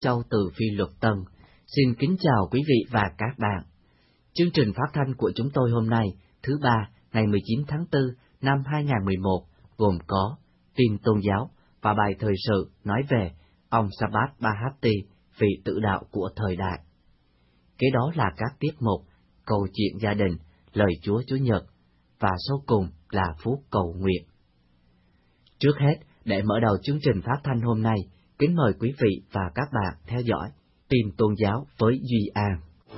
Châu từ Phi Luật Tân. Xin kính chào quý vị và các bạn. Chương trình phát thanh của chúng tôi hôm nay, thứ Ba, ngày 19 tháng 4 năm 2011, gồm có tin tôn giáo và bài thời sự nói về ông Sabbat Bahati, vị tử đạo của thời đại. Kế đó là các tiết mục câu chuyện gia đình, lời Chúa Chúa Nhật, và sau cùng là phút cầu nguyện. Trước hết, để mở đầu chương trình phát thanh hôm nay, kính mời quý vị và các bạn theo dõi tin tôn giáo với Duy An.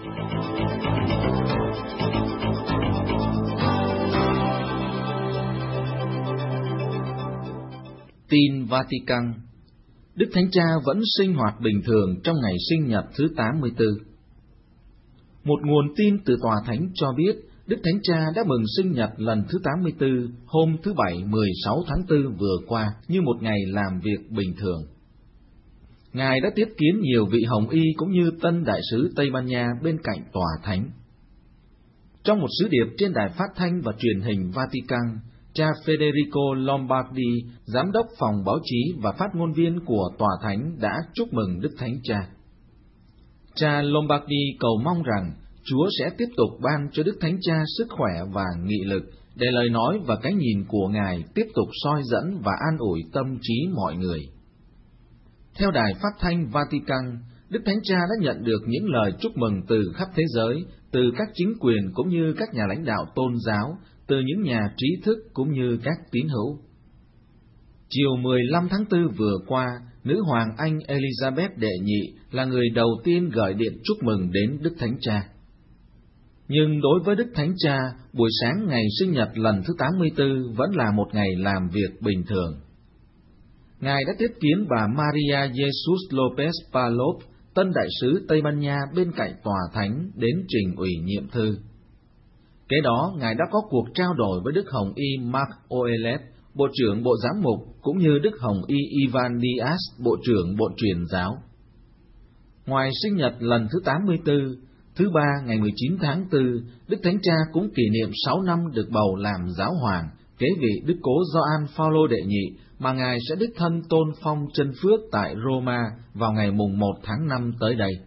Tin Vatican. Đức Thánh Cha vẫn sinh hoạt bình thường trong ngày sinh nhật thứ 84. Một nguồn tin từ Tòa Thánh cho biết Đức Thánh Cha đã mừng sinh nhật lần thứ 84 hôm thứ Bảy 16 tháng 4 vừa qua như một ngày làm việc bình thường. Ngài đã tiếp kiến nhiều vị hồng y cũng như tân đại sứ Tây Ban Nha bên cạnh Tòa Thánh. Trong một sứ điệp trên đài phát thanh và truyền hình Vatican, cha Federico Lombardi, giám đốc phòng báo chí và phát ngôn viên của Tòa Thánh đã chúc mừng Đức Thánh Cha. Cha Lombardi cầu mong rằng Chúa sẽ tiếp tục ban cho Đức Thánh Cha sức khỏe và nghị lực để lời nói và cái nhìn của Ngài tiếp tục soi dẫn và an ủi tâm trí mọi người. Theo đài phát thanh Vatican, Đức Thánh Cha đã nhận được những lời chúc mừng từ khắp thế giới, từ các chính quyền cũng như các nhà lãnh đạo tôn giáo, từ những nhà trí thức cũng như các tín hữu. Chiều 15 tháng 4 vừa qua, Nữ hoàng Anh Elizabeth đệ nhị là người đầu tiên gửi điện chúc mừng đến Đức Thánh Cha. Nhưng đối với Đức Thánh Cha, buổi sáng ngày sinh nhật lần thứ 84 vẫn là một ngày làm việc bình thường. Ngài đã tiếp kiến bà Maria Jesus Lopez Palop, tân đại sứ Tây Ban Nha bên cạnh Tòa Thánh đến trình ủy nhiệm thư. Kế đó, Ngài đã có cuộc trao đổi với Đức Hồng Y Mark Oelet, Bộ trưởng Bộ Giám mục, cũng như Đức Hồng Y Ivan Diaz, Bộ trưởng Bộ Truyền giáo. Ngoài sinh nhật lần thứ 84, thứ Ba ngày 19 tháng 4, Đức Thánh Cha cũng kỷ niệm 6 năm được bầu làm giáo hoàng, kế vị Đức Cố Gioan Phaolô đệ nhị, mà Ngài sẽ đích thân tôn phong chân phước tại Roma vào ngày mùng 1 tháng 5 tới đây.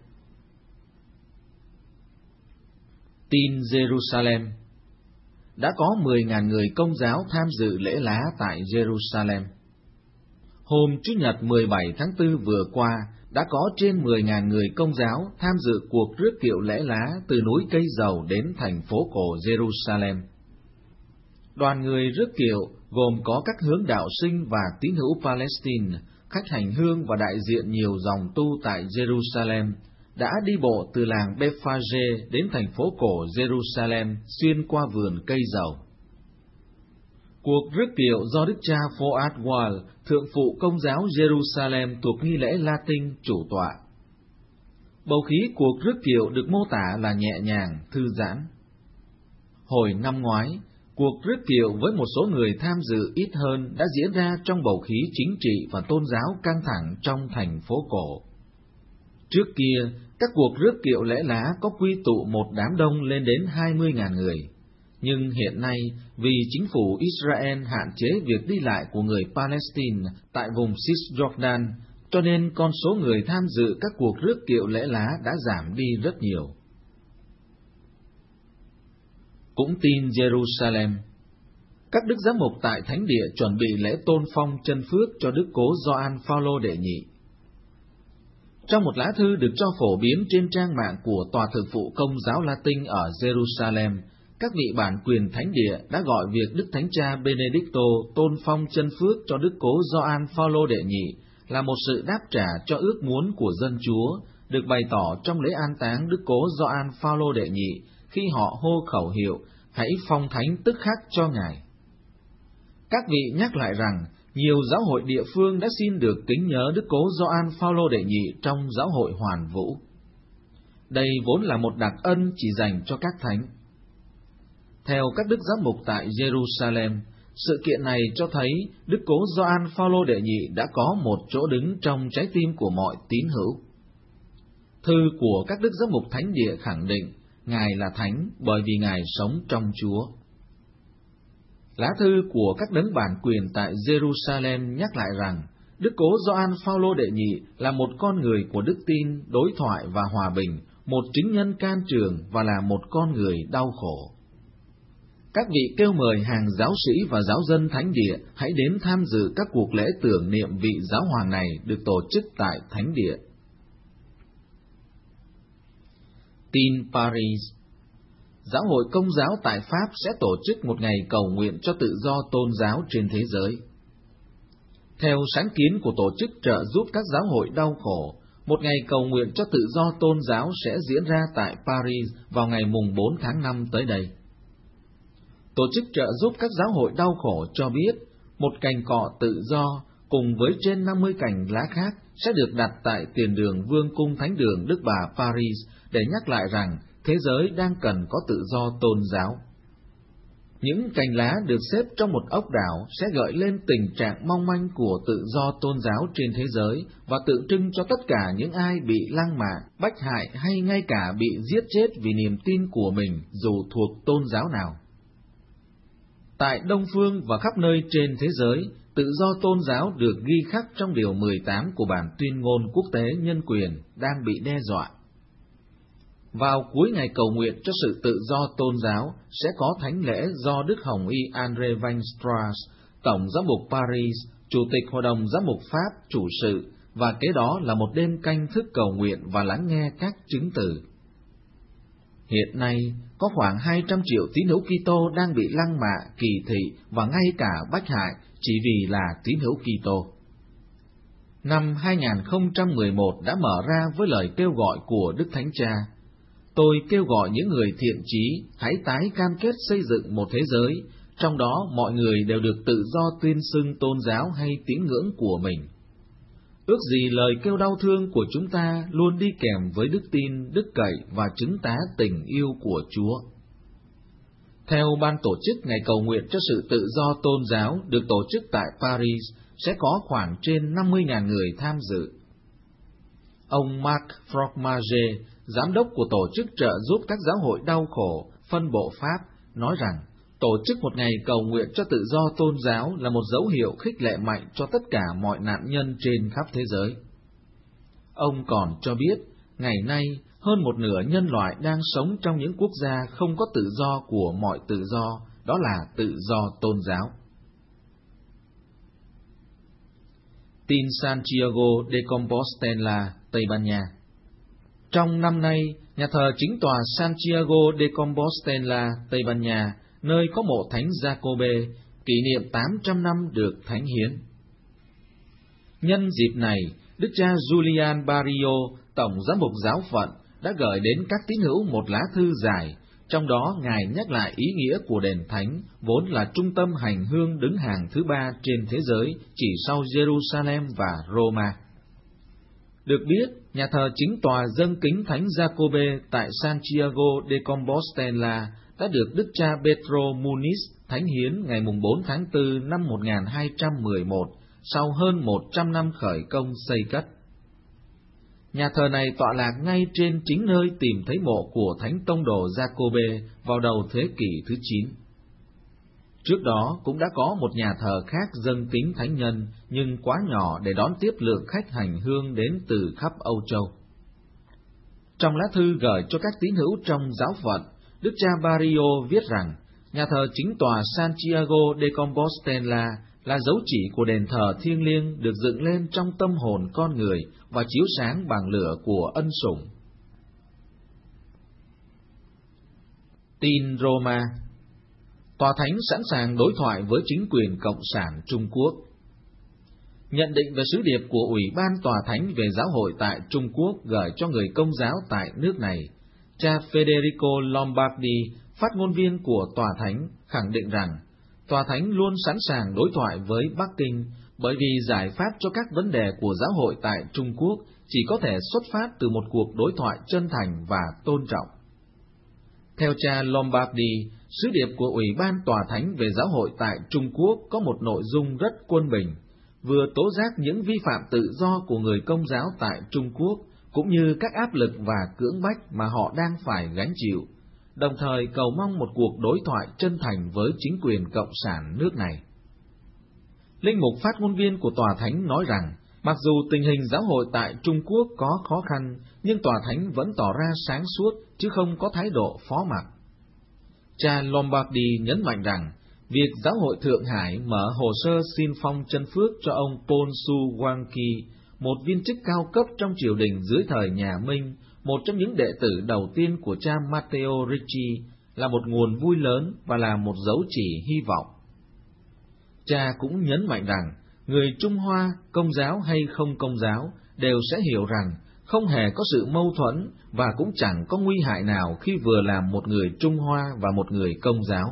Tin Jerusalem. Đã có 10.000 người Công giáo tham dự lễ lá tại Jerusalem. Hôm Chủ nhật 17 tháng 4 vừa qua, đã có trên 10.000 người Công giáo tham dự cuộc rước kiệu lễ lá từ núi Cây Dầu đến thành phố cổ Jerusalem. Đoàn người rước kiệu gồm có các hướng đạo sinh và tín hữu Palestine, khách hành hương và đại diện nhiều dòng tu tại Jerusalem, đã đi bộ từ làng Bethphage đến thành phố cổ Jerusalem xuyên qua vườn Cây Dầu. Cuộc rước kiệu do Đức cha Fuad Wal, thượng phụ Công giáo Jerusalem thuộc nghi lễ Latin chủ tọa. Bầu khí cuộc rước kiệu được mô tả là nhẹ nhàng, thư giãn. Hồi năm ngoái, cuộc rước kiệu với một số người tham dự ít hơn đã diễn ra trong bầu khí chính trị và tôn giáo căng thẳng trong thành phố cổ. Trước kia, các cuộc rước kiệu lễ lá có quy tụ một đám đông lên đến 20.000 người. Nhưng hiện nay, vì chính phủ Israel hạn chế việc đi lại của người Palestine tại vùng Cisjordan, cho nên con số người tham dự các cuộc rước kiệu lễ lá đã giảm đi rất nhiều. Cũng tin Jerusalem. Các đức giám mục tại Thánh địa chuẩn bị lễ tôn phong chân phước cho Đức Cố Gioan Phaolô đệ nhị. Trong một lá thư được cho phổ biến trên trang mạng của Tòa Thượng phụ Công giáo Latin ở Jerusalem, các vị bản quyền Thánh địa đã gọi việc Đức Thánh Cha Benedicto tôn phong chân phước cho Đức Cố Gioan Phaolô đệ nhị là một sự đáp trả cho ước muốn của dân Chúa, được bày tỏ trong lễ an táng Đức Cố Gioan Phaolô đệ nhị khi họ hô khẩu hiệu hãy phong thánh tức khắc cho Ngài. Các vị nhắc lại rằng nhiều giáo hội địa phương đã xin được kính nhớ Đức Cố Gioan Phaolô đệ nhị trong giáo hội Hoàn Vũ. Đây vốn là một đặc ân chỉ dành cho các thánh. Theo các đức giám mục tại Jerusalem, sự kiện này cho thấy Đức Cố Gioan Phaolô đệ nhị đã có một chỗ đứng trong trái tim của mọi tín hữu. Thư của các đức giám mục Thánh địa khẳng định Ngài là thánh bởi vì Ngài sống trong Chúa. Lá thư của các đấng bản quyền tại Jerusalem nhắc lại rằng Đức Cố Gioan Phaolô đệ nhị là một con người của đức tin, đối thoại và hòa bình, một chính nhân can trường và là một con người đau khổ. Các vị kêu mời hàng giáo sĩ và giáo dân thánh địa hãy đến tham dự các cuộc lễ tưởng niệm vị giáo hoàng này được tổ chức tại thánh địa. Tin Paris. Giáo hội Công giáo tại Pháp sẽ tổ chức một ngày cầu nguyện cho tự do tôn giáo trên thế giới. Theo sáng kiến của tổ chức trợ giúp các giáo hội đau khổ, một ngày cầu nguyện cho tự do tôn giáo sẽ diễn ra tại Paris vào ngày mùng 4 tháng 5 tới đây. Tổ chức trợ giúp các giáo hội đau khổ cho biết, một cành cọ tự do cùng với trên 50 cành lá khác sẽ được đặt tại tiền đường Vương cung Thánh đường Đức Bà Paris để nhắc lại rằng thế giới đang cần có tự do tôn giáo. Những cành lá được xếp trong một ốc đảo sẽ gợi lên tình trạng mong manh của tự do tôn giáo trên thế giới và tượng trưng cho tất cả những ai bị lăng mạ, bách hại hay ngay cả bị giết chết vì niềm tin của mình dù thuộc tôn giáo nào. Tại Đông Phương và khắp nơi trên thế giới, tự do tôn giáo được ghi khắc trong điều 18 của bản tuyên ngôn quốc tế nhân quyền đang bị đe dọa. Vào cuối ngày cầu nguyện cho sự tự do tôn giáo sẽ có thánh lễ do Đức Hồng Y André Van Strass, Tổng giám mục Paris, Chủ tịch Hội đồng Giám mục Pháp chủ sự, và kế đó là một đêm canh thức cầu nguyện và lắng nghe các chứng từ. Hiện nay, có khoảng 200 triệu tín hữu Kitô đang bị lăng mạ, kỳ thị và ngay cả bách hại chỉ vì là tín hữu Kitô. Năm 2011 đã mở ra với lời kêu gọi của Đức Thánh Cha. Tôi kêu gọi những người thiện chí hãy tái cam kết xây dựng một thế giới, trong đó mọi người đều được tự do tuyên xưng tôn giáo hay tín ngưỡng của mình. Ước gì lời kêu đau thương của chúng ta luôn đi kèm với đức tin, đức cậy và chứng tá tình yêu của Chúa. Theo ban tổ chức ngày cầu nguyện cho sự tự do tôn giáo được tổ chức tại Paris, sẽ có khoảng trên 50.000 người tham dự. Ông Marc Fromage, giám đốc của tổ chức trợ giúp các giáo hội đau khổ, phân bộ Pháp, nói rằng tổ chức một ngày cầu nguyện cho tự do tôn giáo là một dấu hiệu khích lệ mạnh cho tất cả mọi nạn nhân trên khắp thế giới. Ông còn cho biết, ngày nay, hơn một nửa nhân loại đang sống trong những quốc gia không có tự do của mọi tự do, đó là tự do tôn giáo. Tin Santiago de Compostela, Tây Ban Nha. Trong năm nay, nhà thờ chính tòa Santiago de Compostela, Tây Ban Nha, nơi có mộ Thánh Giacôbê, kỷ niệm 800 năm được thánh hiến. Nhân dịp này, Đức cha Julian Barrio, Tổng giám mục giáo phận, đã gửi đến các tín hữu một lá thư dài, trong đó Ngài nhắc lại ý nghĩa của đền thánh, vốn là trung tâm hành hương đứng hàng thứ 3 trên thế giới, chỉ sau Jerusalem và Roma. Được biết, nhà thờ chính tòa dâng kính Thánh Giacôbê tại Santiago de Compostela đã được Đức cha Pedro Muniz thánh hiến ngày 4 tháng 4 năm 1211, sau hơn 100 năm khởi công xây cất. Nhà thờ này tọa lạc ngay trên chính nơi tìm thấy mộ của Thánh Tông đồ Giacôbê vào đầu thế kỷ thứ 9. Trước đó cũng đã có một nhà thờ khác dâng kính thánh nhân, nhưng quá nhỏ để đón tiếp lượng khách hành hương đến từ khắp Âu Châu. Trong lá thư gửi cho các tín hữu trong giáo phận, Đức cha Barrio viết rằng, nhà thờ chính tòa Santiago de Compostela là dấu chỉ của đền thờ thiêng liêng được dựng lên trong tâm hồn con người và chiếu sáng bằng lửa của ân sủng. Tin Roma. Tòa Thánh sẵn sàng đối thoại với chính quyền Cộng sản Trung Quốc. Nhận định về sứ điệp của Ủy ban Tòa Thánh về giáo hội tại Trung Quốc gửi cho người Công giáo tại nước này, cha Federico Lombardi, phát ngôn viên của Tòa Thánh, khẳng định rằng Tòa Thánh luôn sẵn sàng đối thoại với Bắc Kinh, bởi vì giải pháp cho các vấn đề của giáo hội tại Trung Quốc chỉ có thể xuất phát từ một cuộc đối thoại chân thành và tôn trọng. Theo cha Lombardi, sứ điệp của Ủy ban Tòa Thánh về giáo hội tại Trung Quốc có một nội dung rất quân bình, vừa tố giác những vi phạm tự do của người Công giáo tại Trung Quốc, cũng như các áp lực và cưỡng bách mà họ đang phải gánh chịu, đồng thời cầu mong một cuộc đối thoại chân thành với chính quyền Cộng sản nước này. Linh mục phát ngôn viên của Tòa Thánh nói rằng, mặc dù tình hình giáo hội tại Trung Quốc có khó khăn, nhưng Tòa Thánh vẫn tỏ ra sáng suốt, chứ không có thái độ phó mặc. Cha Lombardi nhấn mạnh rằng, việc giáo hội Thượng Hải mở hồ sơ xin phong chân phước cho ông Paul Su Wang-ki, một viên chức cao cấp trong triều đình dưới thời nhà Minh, một trong những đệ tử đầu tiên của cha Matteo Ricci, là một nguồn vui lớn và là một dấu chỉ hy vọng. Cha cũng nhấn mạnh rằng, người Trung Hoa, Công giáo hay không Công giáo, đều sẽ hiểu rằng không hề có sự mâu thuẫn và cũng chẳng có nguy hại nào khi vừa làm một người Trung Hoa và một người Công giáo.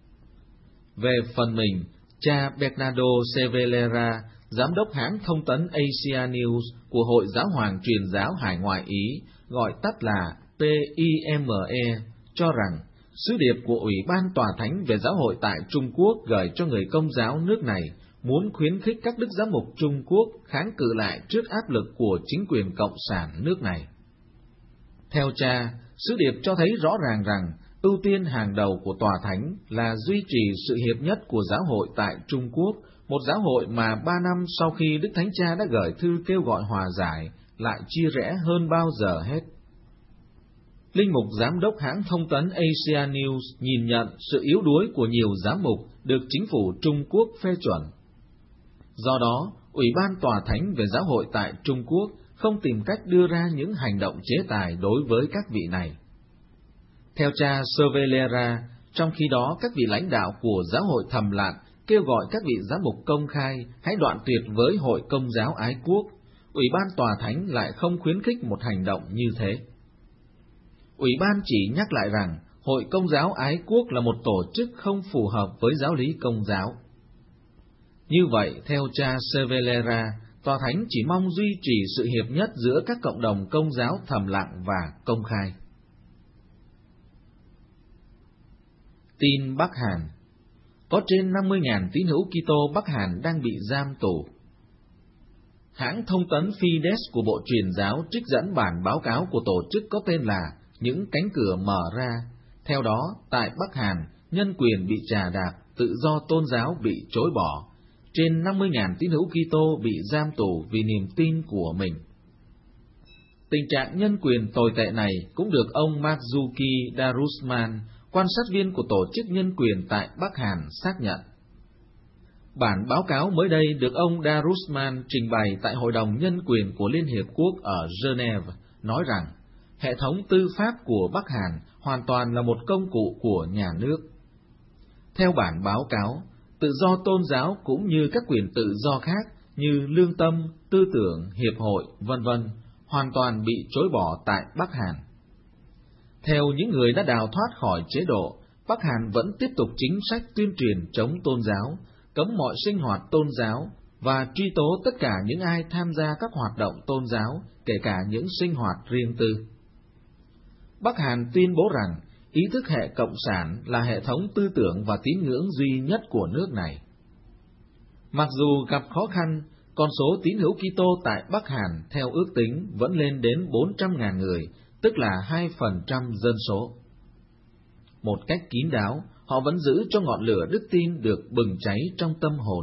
Về phần mình, cha Bernardo Cervellera, giám đốc hãng thông tấn Asia News của Hội Giáo hoàng Truyền giáo Hải ngoại Ý, gọi tắt là PIME, cho rằng sứ điệp của Ủy ban Tòa Thánh về giáo hội tại Trung Quốc gửi cho người Công giáo nước này muốn khuyến khích các đức giám mục Trung Quốc kháng cự lại trước áp lực của chính quyền cộng sản nước này. Theo cha, sứ điệp cho thấy rõ ràng rằng ưu tiên hàng đầu của Tòa Thánh là duy trì sự hiệp nhất của giáo hội tại Trung Quốc, một giáo hội mà 3 năm sau khi Đức Thánh Cha đã gửi thư kêu gọi hòa giải, lại chia rẽ hơn bao giờ hết. Linh mục giám đốc hãng thông tấn Asia News nhìn nhận sự yếu đuối của nhiều giám mục được chính phủ Trung Quốc phê chuẩn. Do đó, Ủy ban Tòa Thánh về giáo hội tại Trung Quốc không tìm cách đưa ra những hành động chế tài đối với các vị này. Theo cha Cervellera, trong khi đó các vị lãnh đạo của giáo hội thầm lặng kêu gọi các vị giám mục công khai hãy đoạn tuyệt với hội Công giáo ái quốc, Ủy ban Tòa Thánh lại không khuyến khích một hành động như thế. Ủy ban chỉ nhắc lại rằng hội Công giáo ái quốc là một tổ chức không phù hợp với giáo lý Công giáo. Như vậy, theo cha Cervellera, Tòa Thánh chỉ mong duy trì sự hiệp nhất giữa các cộng đồng Công giáo thầm lặng và công khai. Tin Bắc Hàn. Có trên 50.000 tín hữu Kitô Bắc Hàn đang bị giam tù. Hãng thông tấn Fides của Bộ Truyền giáo trích dẫn bản báo cáo của tổ chức có tên là Những cánh cửa mở ra. Theo đó, tại Bắc Hàn, nhân quyền bị trà đạp, tự do tôn giáo bị chối bỏ. Trên 50.000 tín hữu Kitô bị giam tù vì niềm tin của mình. Tình trạng nhân quyền tồi tệ này cũng được ông Marzuki Darusman, quan sát viên của Tổ chức Nhân quyền tại Bắc Hàn, xác nhận. Bản báo cáo mới đây được ông Darusman trình bày tại Hội đồng Nhân quyền của Liên Hiệp Quốc ở Geneva, nói rằng hệ thống tư pháp của Bắc Hàn hoàn toàn là một công cụ của nhà nước. Theo bản báo cáo, tự do tôn giáo cũng như các quyền tự do khác như lương tâm, tư tưởng, hiệp hội, v.v. hoàn toàn bị chối bỏ tại Bắc Hàn. Theo những người đã đào thoát khỏi chế độ, Bắc Hàn vẫn tiếp tục chính sách tuyên truyền chống tôn giáo, cấm mọi sinh hoạt tôn giáo và truy tố tất cả những ai tham gia các hoạt động tôn giáo, kể cả những sinh hoạt riêng tư. Bắc Hàn tuyên bố rằng ý thức hệ cộng sản là hệ thống tư tưởng và tín ngưỡng duy nhất của nước này. Mặc dù gặp khó khăn, con số tín hữu Kitô tại Bắc Hàn theo ước tính vẫn lên đến 400.000 người, tức là 2% dân số. Một cách kín đáo, họ vẫn giữ cho ngọn lửa đức tin được bừng cháy trong tâm hồn.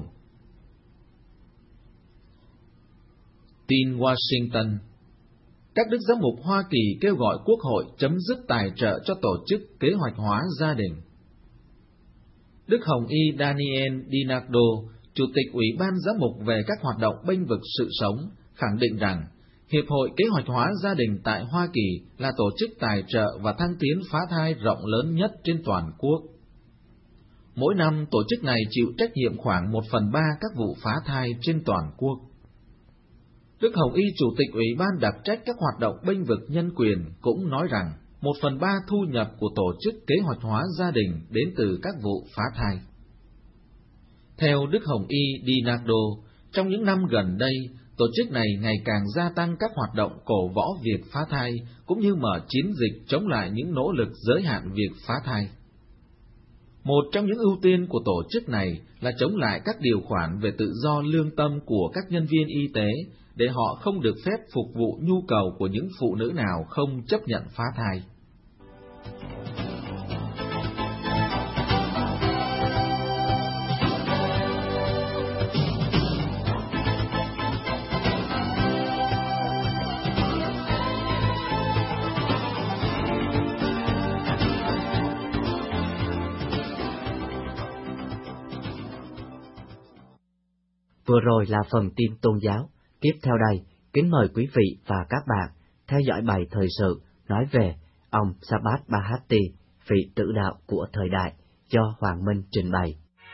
Tin Washington. Các đức giám mục Hoa Kỳ kêu gọi Quốc hội chấm dứt tài trợ cho tổ chức kế hoạch hóa gia đình. Đức Hồng Y Daniel Dinardo, Chủ tịch Ủy ban Giám mục về các hoạt động bênh vực sự sống, khẳng định rằng Hiệp hội Kế hoạch hóa gia đình tại Hoa Kỳ là tổ chức tài trợ và thăng tiến phá thai rộng lớn nhất trên toàn quốc. Mỗi năm, tổ chức này chịu trách nhiệm khoảng 1/3 các vụ phá thai trên toàn quốc. Đức Hồng Y, Chủ tịch Ủy ban đặc trách các hoạt động bênh vực nhân quyền, cũng nói rằng 1/3 thu nhập của tổ chức kế hoạch hóa gia đình đến từ các vụ phá thai. Theo Đức Hồng Y Dinardo, trong những năm gần đây, tổ chức này ngày càng gia tăng các hoạt động cổ võ việc phá thai, cũng như mở chiến dịch chống lại những nỗ lực giới hạn việc phá thai. Một trong những ưu tiên của tổ chức này là chống lại các điều khoản về tự do lương tâm của các nhân viên y tế, để họ không được phép phục vụ nhu cầu của những phụ nữ nào không chấp nhận phá thai. Vừa rồi là phần tin tôn giáo. Tiếp theo đây, kính mời quý vị và các bạn theo dõi bài thời sự nói về ông Sabbat Bahati, vị tử đạo của thời đại, do Hoàng Minh trình bày.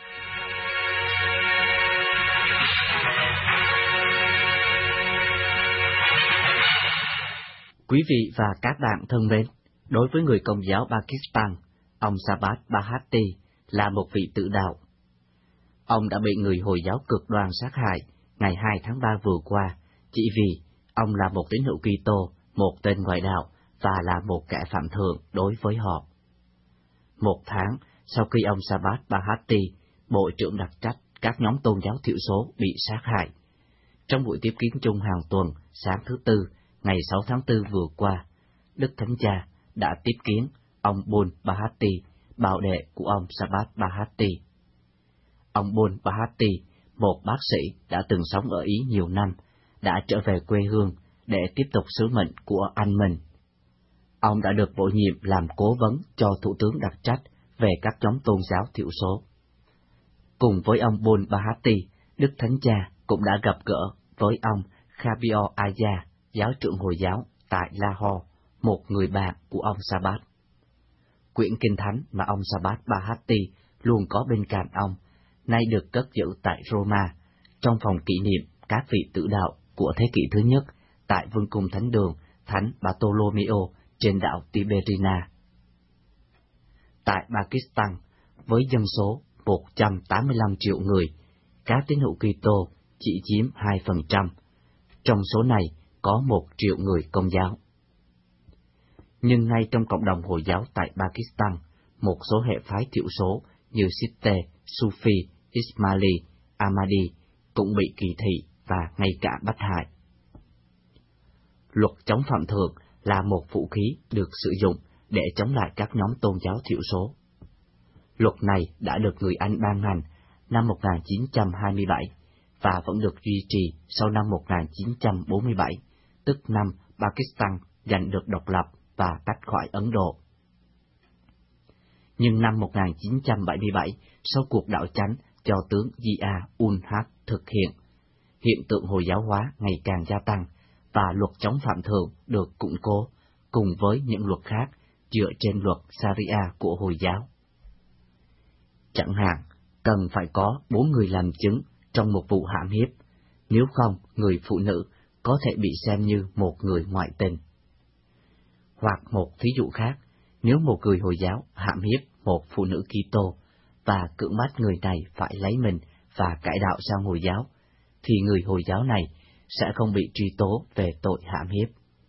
Quý vị và các bạn thân mến, đối với người Công giáo Pakistan, ông Sabbat Bahati là một vị tử đạo. Ông đã bị người Hồi giáo cực đoan sát hại ngày 2 tháng 3 vừa qua, chỉ vì ông là một tín hữu Kitô, một tên ngoại đạo và là một kẻ phạm thượng đối với họ. Một tháng sau khi ông Sabbat Bahati, bộ trưởng đặc trách các nhóm tôn giáo thiểu số, bị sát hại, trong buổi tiếp kiến chung hàng tuần sáng thứ Tư, ngày 6 tháng 4 vừa qua, Đức Thánh Cha đã tiếp kiến ông Bun Bahati, bảo đệ của ông Sabbat Bahati. Ông Bun Bahati, một bác sĩ đã từng sống ở Ý nhiều năm, đã trở về quê hương để tiếp tục sứ mệnh của anh mình. Ông đã được bổ nhiệm làm cố vấn cho Thủ tướng đặc trách về các nhóm tôn giáo thiểu số. Cùng với ông Bun Bahati, Đức Thánh Cha cũng đã gặp gỡ với ông Khabir Aya, giáo trưởng Hồi giáo tại Lahore, một người bạn của ông Sabbat. Quyển Kinh Thánh mà ông Sabbat Bahati luôn có bên cạnh ông, nay được cất giữ tại Roma, trong phòng kỷ niệm các vị tử đạo của thế kỷ thứ nhất tại Vương cung Thánh đường Thánh Bartolomeo trên đảo Tiberina. Tại Pakistan, với dân số 185 triệu người, các tín hữu Kitô chỉ chiếm 2%, trong số này có 1 triệu người Công giáo. Nhưng ngay trong cộng đồng Hồi giáo tại Pakistan, một số hệ phái thiểu số như Sikh, Sufi, Ismaili, Ahmadi cũng bị kỳ thị và ngay cả bắt hại. Luật chống phạm thượng là một vũ khí được sử dụng để chống lại các nhóm tôn giáo thiểu số. Luật này đã được người Anh ban hành năm 1927 và vẫn được duy trì sau năm 1947, tức năm Pakistan giành được độc lập và tách khỏi Ấn Độ. Nhưng năm 1977, sau cuộc đảo chánh do tướng Zia-ul-Haq thực hiện tượng Hồi giáo hóa ngày càng gia tăng và luật chống phạm thượng được củng cố cùng với những luật khác dựa trên luật Sharia của Hồi giáo. Chẳng hạn, cần phải có 4 người làm chứng trong một vụ hãm hiếp, nếu không người phụ nữ có thể bị xem như một người ngoại tình. Hoặc một thí dụ khác, nếu một người Hồi giáo hãm hiếp một phụ nữ Kitô và cưỡng bắt người này phải lấy mình và cải đạo sang Hồi giáo, thì người Hồi giáo này sẽ không bị truy tố về tội hãm hiếp.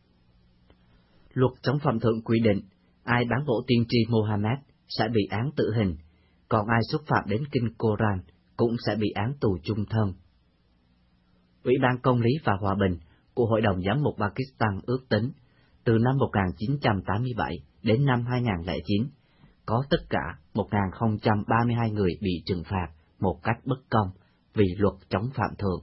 Luật chống phạm thượng quy định, ai bán bổ tiên tri Mohammed sẽ bị án tử hình, còn ai xúc phạm đến kinh Koran cũng sẽ bị án tù chung thân. Ủy ban Công lý và Hòa bình của Hội đồng Giám mục Pakistan ước tính, từ năm 1987 đến năm 2009, có tất cả 1.032 người bị trừng phạt một cách bất công vì luật chống phạm thượng.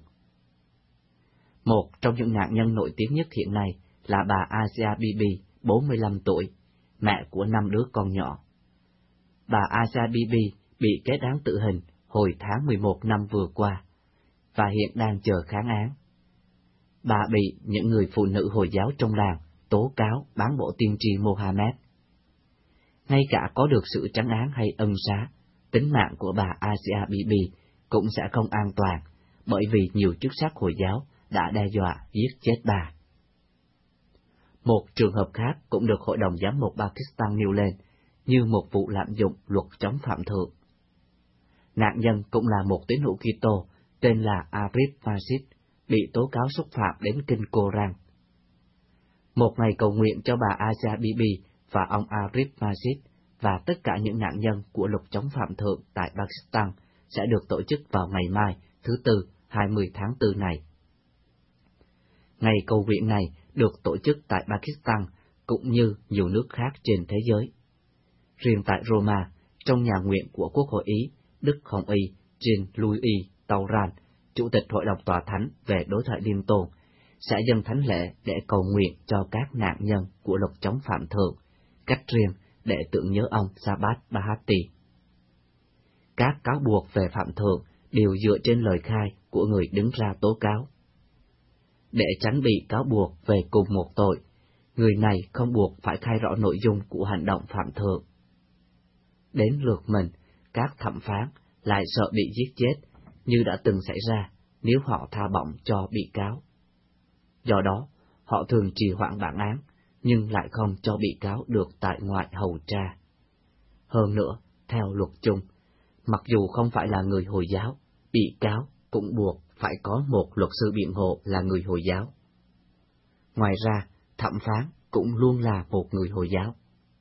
Một trong những nạn nhân nổi tiếng nhất hiện nay là bà Asia Bibi, 45 tuổi, mẹ của 5 đứa con nhỏ. Bà Asia Bibi bị kết án tử hình hồi tháng 11 năm vừa qua, và hiện đang chờ kháng án. Bà bị những người phụ nữ Hồi giáo trong làng tố cáo bán bổ tiên tri Mohammed. Ngay cả có được sự trắng án hay ân xá, tính mạng của bà Asia Bibi cũng sẽ không an toàn, bởi vì nhiều chức sắc Hồi giáo đã đe dọa giết chết bà. Một trường hợp khác cũng được Hội đồng Giám mục Pakistan nêu lên như một vụ lạm dụng luật chống phạm thượng. Nạn nhân cũng là một tín hữu Kitô tên là Arif Majid, bị tố cáo xúc phạm đến kinh Koran. Một ngày cầu nguyện cho bà Asia Bibi và ông Arif Majid và tất cả những nạn nhân của luật chống phạm thượng tại Pakistan sẽ được tổ chức vào ngày mai, thứ Tư, 20 tháng 4 này. Ngày cầu nguyện này được tổ chức tại Pakistan cũng như nhiều nước khác trên thế giới. Riêng tại Roma, trong nhà nguyện của Quốc hội Ý, Đức Hồng Y Jean-Louis Tauran, Chủ tịch Hội đồng Tòa Thánh về đối thoại liên tôn, sẽ dâng thánh lễ để cầu nguyện cho các nạn nhân của luật chống phạm thượng, cách riêng để tưởng nhớ ông Sabbat Bahati. Các cáo buộc về phạm thượng đều dựa trên lời khai của người đứng ra tố cáo. Để tránh bị cáo buộc về cùng một tội, người này không buộc phải khai rõ nội dung của hành động phạm thượng. Đến lượt mình, các thẩm phán lại sợ bị giết chết, như đã từng xảy ra nếu họ tha bổng cho bị cáo. Do đó, họ thường trì hoãn bản án, nhưng lại không cho bị cáo được tại ngoại hầu tra. Hơn nữa, theo luật chung, mặc dù không phải là người Hồi giáo, bị cáo cũng buộc phải có một luật sư biện hộ là người Hồi giáo. Ngoài ra, thẩm phán cũng luôn là một người Hồi giáo.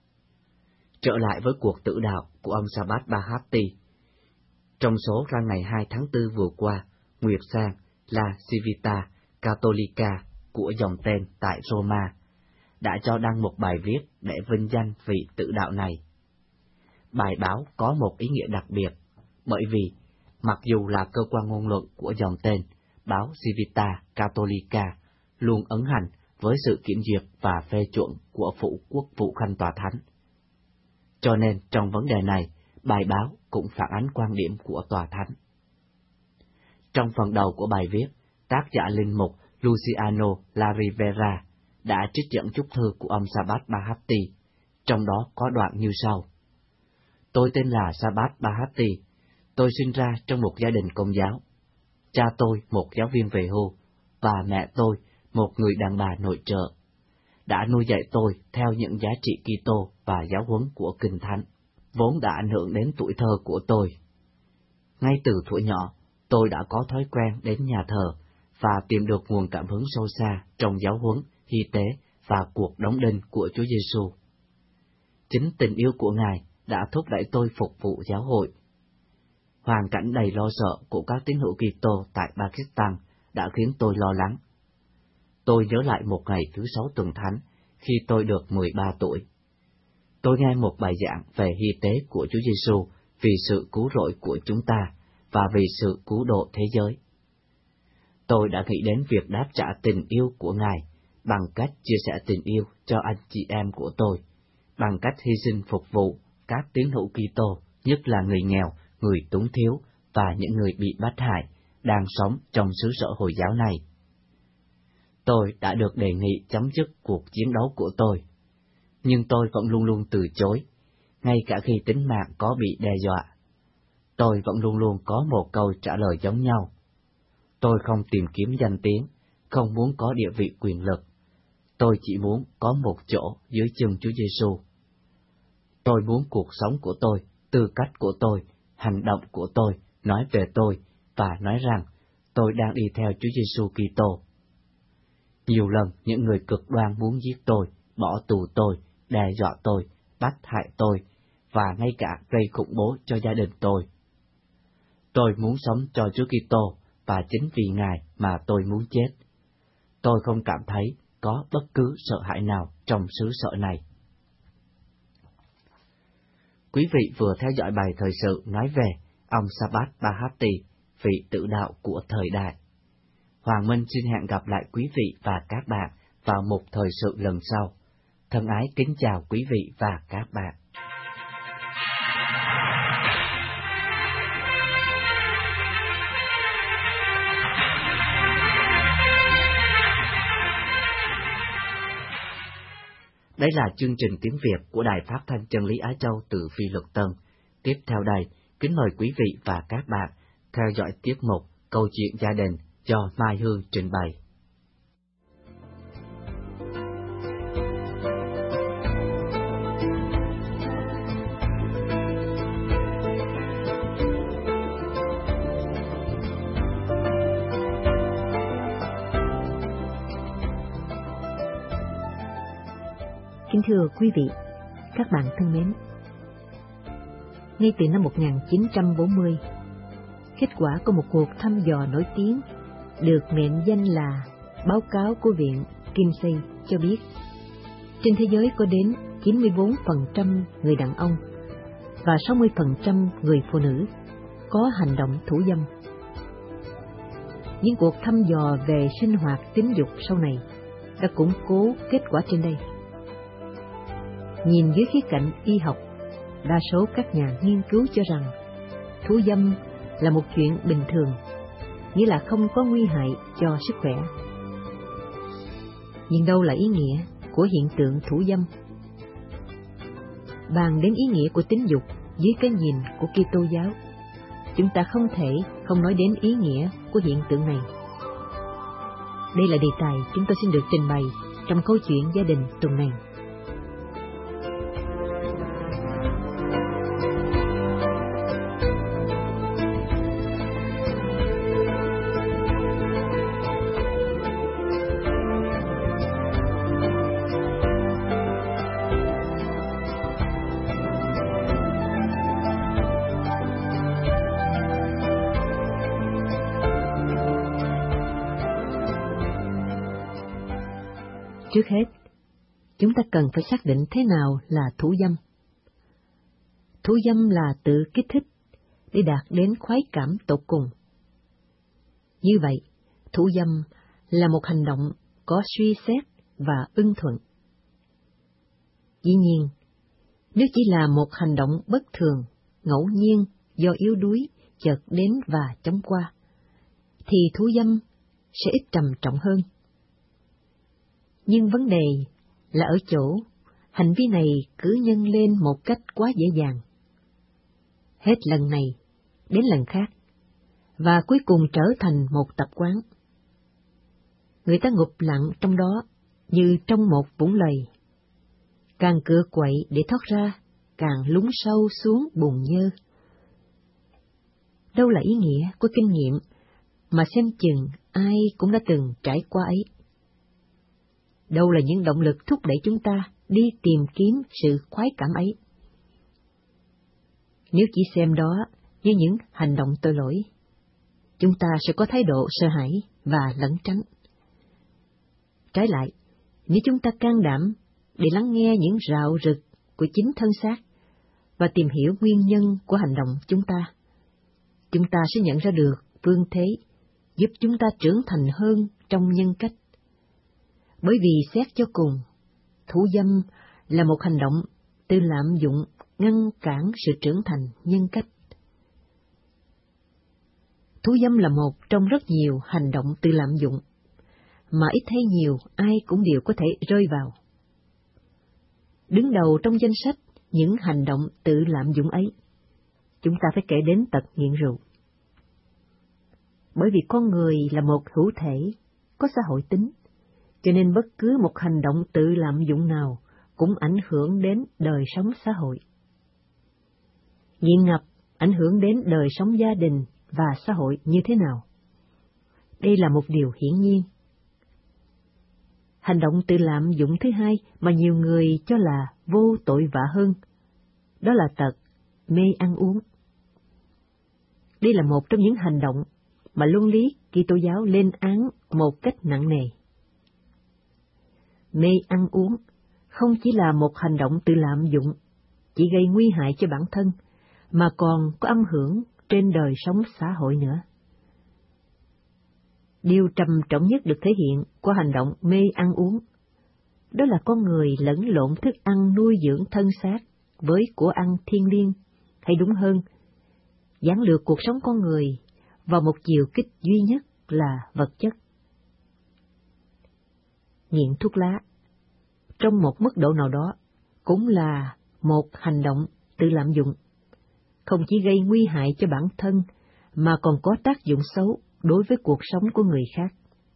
Trở lại với cuộc tử đạo của ông Sabbat Bahati. Trong số ra ngày 2 tháng 4 vừa qua, Nguyệt Sang La Civita Cattolica của dòng tên tại Roma đã cho đăng một bài viết để vinh danh vị tử đạo này. Bài báo có một ý nghĩa đặc biệt, bởi vì mặc dù là cơ quan ngôn luận của dòng tên, báo Civita Cattolica luôn ấn hành với sự kiểm duyệt và phê chuẩn của Phủ Quốc vụ Khanh Tòa Thánh. Cho nên trong vấn đề này, bài báo cũng phản ánh quan điểm của Tòa Thánh. Trong phần đầu của bài viết, tác giả linh mục Luciano La Rivera đã trích dẫn chúc thư của ông Sabbat Bahati, trong đó có đoạn như sau. Tôi tên là Sabbat Bahati, tôi sinh ra trong một gia đình Công giáo. Cha tôi một giáo viên về hưu, và mẹ tôi một người đàn bà nội trợ, đã nuôi dạy tôi theo những giá trị Kitô và giáo huấn của Kinh Thánh, vốn đã ảnh hưởng đến tuổi thơ của tôi. Ngay từ tuổi nhỏ, tôi đã có thói quen đến nhà thờ và tìm được nguồn cảm hứng sâu xa trong giáo huấn, hy tế và cuộc đóng đinh của Chúa Giêsu. Chính tình yêu của Ngài đã thúc đẩy tôi phục vụ giáo hội. Hoàn cảnh đầy lo sợ của các tín hữu Kitô tại Pakistan đã khiến tôi lo lắng. Tôi nhớ lại một ngày thứ 6 tuần thánh khi tôi được 13 tuổi. Tôi nghe một bài giảng về hy tế của Chúa Giêsu vì sự cứu rỗi của chúng ta và vì sự cứu độ thế giới. Tôi đã nghĩ đến việc đáp trả tình yêu của Ngài bằng cách chia sẻ tình yêu cho anh chị em của tôi, bằng cách hy sinh phục vụ các tín hữu Kitô, nhất là người nghèo, người túng thiếu và những người bị bắt hại, đang sống trong xứ sở Hồi giáo này. Tôi đã được đề nghị chấm dứt cuộc chiến đấu của tôi, nhưng tôi vẫn luôn luôn từ chối, ngay cả khi tính mạng có bị đe dọa. Tôi vẫn luôn luôn có một câu trả lời giống nhau. Tôi không tìm kiếm danh tiếng, không muốn có địa vị quyền lực. Tôi chỉ muốn có một chỗ dưới chân Chúa Giêsu. Tôi muốn cuộc sống của tôi, tư cách của tôi, hành động của tôi, nói về tôi và nói rằng tôi đang đi theo Chúa Giêsu Kitô. Nhiều lần những người cực đoan muốn giết tôi, bỏ tù tôi, đe dọa tôi, bắt hại tôi và ngay cả gây khủng bố cho gia đình tôi. Tôi muốn sống cho Chúa Kitô và chính vì Ngài mà tôi muốn chết. Tôi không cảm thấy có bất cứ sợ hãi nào trong xứ sở này. Quý vị vừa theo dõi bài thời sự nói về ông Sabbat Bahati, vị tử đạo của thời đại. Hoàng Minh xin hẹn gặp lại quý vị và các bạn vào một thời sự lần sau. Thân ái kính chào quý vị và các bạn. Đây là chương trình tiếng Việt của Đài Phát thanh Chân lý Á Châu từ Phi Luật Tân. Tiếp theo đây, kính mời quý vị và các bạn theo dõi tiết mục Câu chuyện gia đình do Mai Hương trình bày. Kính thưa quý vị, các bạn thân mến, ngay từ năm 1940, kết quả của một cuộc thăm dò nổi tiếng được mệnh danh là báo cáo của Viện Kinsey cho biết, trên thế giới có đến 94% người đàn ông và 60% người phụ nữ có hành động thủ dâm. Những cuộc thăm dò về sinh hoạt tính dục sau này đã củng cố kết quả trên đây. Nhìn dưới khía cạnh y học, đa số các nhà nghiên cứu cho rằng thú dâm là một chuyện bình thường, nghĩa là không có nguy hại cho sức khỏe. Nhưng đâu là ý nghĩa của hiện tượng thủ dâm? Bàn đến ý nghĩa của tính dục dưới cái nhìn của Kitô giáo, chúng ta không thể không nói đến ý nghĩa của hiện tượng này. Đây là đề tài chúng tôi xin được trình bày trong câu chuyện gia đình tuần này. Trước hết, chúng ta cần phải xác định thế nào là thủ dâm. Thủ dâm là tự kích thích để đạt đến khoái cảm tột cùng. Như vậy, thủ dâm là một hành động có suy xét và ưng thuận. Dĩ nhiên, nếu chỉ là một hành động bất thường, ngẫu nhiên do yếu đuối chợt đến và chóng qua, thì thủ dâm sẽ ít trầm trọng hơn. Nhưng vấn đề là ở chỗ, hành vi này cứ nhân lên một cách quá dễ dàng. Hết lần này đến lần khác, và cuối cùng trở thành một tập quán. Người ta ngụp lặng trong đó như trong một vũng lầy. Càng cựa quậy để thoát ra, càng lún sâu xuống bùn nhơ. Đâu là ý nghĩa của kinh nghiệm mà xem chừng ai cũng đã từng trải qua ấy? Đâu là những động lực thúc đẩy chúng ta đi tìm kiếm sự khoái cảm ấy? Nếu chỉ xem đó như những hành động tội lỗi, chúng ta sẽ có thái độ sợ hãi và lẩn tránh. Trái lại, nếu chúng ta can đảm để lắng nghe những rạo rực của chính thân xác và tìm hiểu nguyên nhân của hành động chúng ta sẽ nhận ra được phương thế giúp chúng ta trưởng thành hơn trong nhân cách. Bởi vì xét cho cùng, thủ dâm là một hành động tự lạm dụng ngăn cản sự trưởng thành nhân cách. Thủ dâm là một trong rất nhiều hành động tự lạm dụng, mà ít hay nhiều ai cũng đều có thể rơi vào. Đứng đầu trong danh sách những hành động tự lạm dụng ấy, chúng ta phải kể đến tật nghiện rượu. Bởi vì con người là một hữu thể, có xã hội tính, cho nên bất cứ một hành động tự lạm dụng nào cũng ảnh hưởng đến đời sống xã hội. Nghiện ngập ảnh hưởng đến đời sống gia đình và xã hội như thế nào? Đây là một điều hiển nhiên. Hành động tự lạm dụng thứ hai mà nhiều người cho là vô tội vạ hơn, đó là tật mê ăn uống. Đây là một trong những hành động mà luân lý Kitô giáo lên án một cách nặng nề. Mê ăn uống không chỉ là một hành động tự lạm dụng, chỉ gây nguy hại cho bản thân, mà còn có âm hưởng trên đời sống xã hội nữa. Điều trầm trọng nhất được thể hiện qua hành động mê ăn uống, đó là con người lẫn lộn thức ăn nuôi dưỡng thân xác với của ăn thiêng liêng, hay đúng hơn, giản lược cuộc sống con người vào một chiều kích duy nhất là vật chất. Nghiện thuốc lá, trong một mức độ nào đó, cũng là một hành động tự lạm dụng, không chỉ gây nguy hại cho bản thân, mà còn có tác dụng xấu đối với cuộc sống của người khác.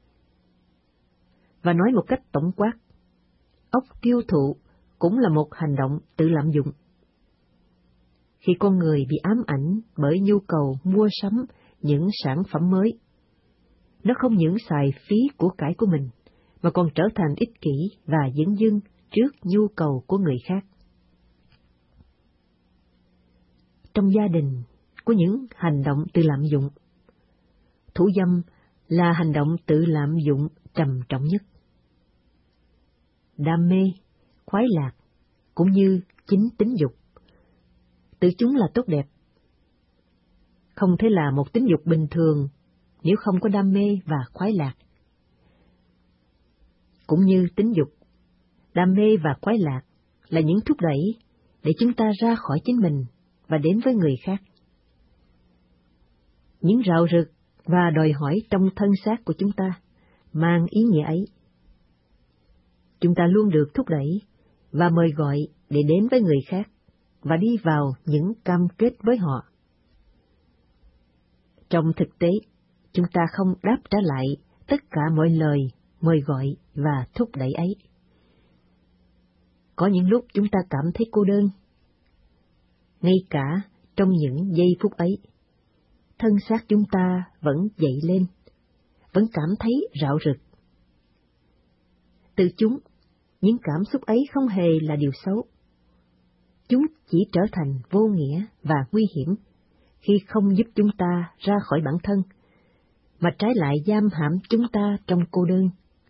Và nói một cách tổng quát, óc tiêu thụ cũng là một hành động tự lạm dụng. Khi con người bị ám ảnh bởi nhu cầu mua sắm những sản phẩm mới, nó không những xài phí của cải của mình, mà còn trở thành ích kỷ và dửng dưng trước nhu cầu của người khác. Trong gia đình có những hành động tự lạm dụng. Thủ dâm là hành động tự lạm dụng trầm trọng nhất. Đam mê, khoái lạc, cũng như chính tính dục, tự chúng là tốt đẹp. Không thể là một tính dục bình thường nếu không có đam mê và khoái lạc. Cũng như tính dục, đam mê và khoái lạc là những thúc đẩy để chúng ta ra khỏi chính mình và đến với người khác. Những rạo rực và đòi hỏi trong thân xác của chúng ta mang ý nghĩa ấy. Chúng ta luôn được thúc đẩy và mời gọi để đến với người khác và đi vào những cam kết với họ. Trong thực tế, chúng ta không đáp trả lại tất cả mọi lời mời gọi và thúc đẩy ấy. Có những lúc chúng ta cảm thấy cô đơn. Ngay cả trong những giây phút ấy, thân xác chúng ta vẫn dậy lên, vẫn cảm thấy rạo rực. Từ chúng, những cảm xúc ấy không hề là điều xấu. Chúng chỉ trở thành vô nghĩa và nguy hiểm khi không giúp chúng ta ra khỏi bản thân, mà trái lại giam hãm chúng ta trong cô đơn.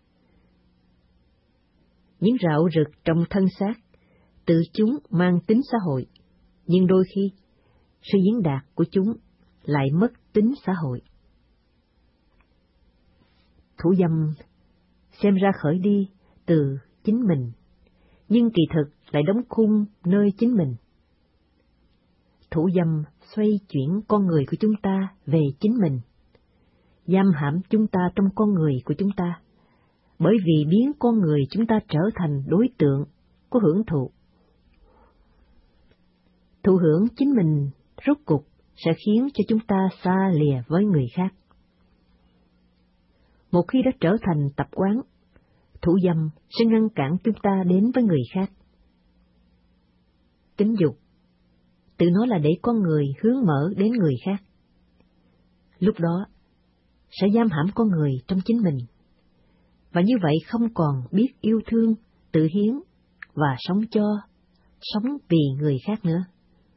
Những rạo rực trong thân xác, tự chúng mang tính xã hội, nhưng đôi khi, sự diễn đạt của chúng lại mất tính xã hội. Thủ dâm xem ra khởi đi từ chính mình, nhưng kỳ thực lại đóng khung nơi chính mình. Thủ dâm xoay chuyển con người của chúng ta về chính mình, giam hãm chúng ta trong con người của chúng ta, bởi vì biến con người chúng ta trở thành đối tượng của hưởng thụ. Thụ hưởng chính mình rốt cục sẽ khiến cho chúng ta xa lìa với người khác. Một khi đã trở thành tập quán, thủ dâm sẽ ngăn cản chúng ta đến với người khác. Tính dục, tự nó là để con người hướng mở đến người khác. Lúc đó, sẽ giam hãm con người trong chính mình, và như vậy không còn biết yêu thương, tự hiến và sống vì người khác nữa.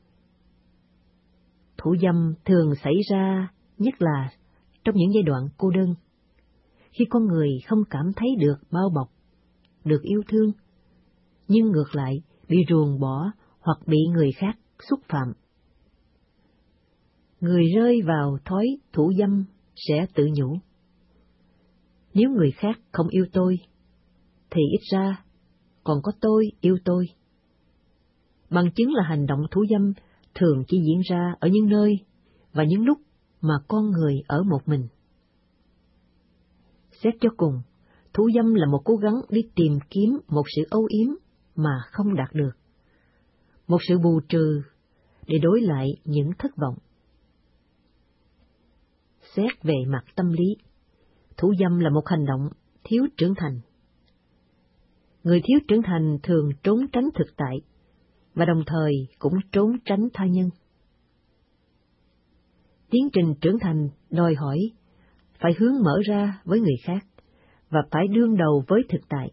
Thủ dâm thường xảy ra nhất là trong những giai đoạn cô đơn, khi con người không cảm thấy được bao bọc, được yêu thương, nhưng ngược lại bị ruồng bỏ hoặc bị người khác xúc phạm. Người rơi vào thói thủ dâm sẽ tự nhủ: nếu người khác không yêu tôi, thì ít ra còn có tôi yêu tôi. Bằng chứng là hành động thủ dâm thường chỉ diễn ra ở những nơi và những lúc mà con người ở một mình. Xét cho cùng, thủ dâm là một cố gắng đi tìm kiếm một sự âu yếm mà không đạt được, một sự bù trừ để đối lại những thất vọng. Xét về mặt tâm lý, thủ dâm là một hành động thiếu trưởng thành. Người thiếu trưởng thành thường trốn tránh thực tại, và đồng thời cũng trốn tránh tha nhân. Tiến trình trưởng thành đòi hỏi phải hướng mở ra với người khác và phải đương đầu với thực tại.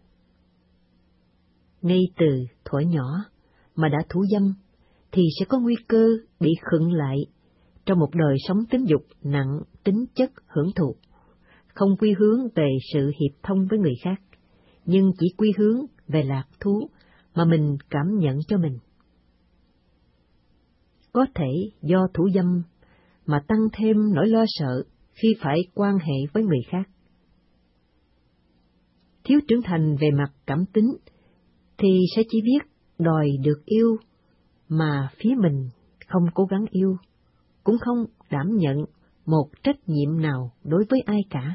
Ngay từ thuở nhỏ mà đã thủ dâm thì sẽ có nguy cơ bị khựng lại trong một đời sống tính dục nặng tính chất hưởng thụ, không quy hướng về sự hiệp thông với người khác, nhưng chỉ quy hướng về lạc thú mà mình cảm nhận cho mình. Có thể do thủ dâm mà tăng thêm nỗi lo sợ khi phải quan hệ với người khác. Thiếu trưởng thành về mặt cảm tính thì sẽ chỉ biết đòi được yêu mà phía mình không cố gắng yêu, cũng không đảm nhận một trách nhiệm nào đối với ai cả.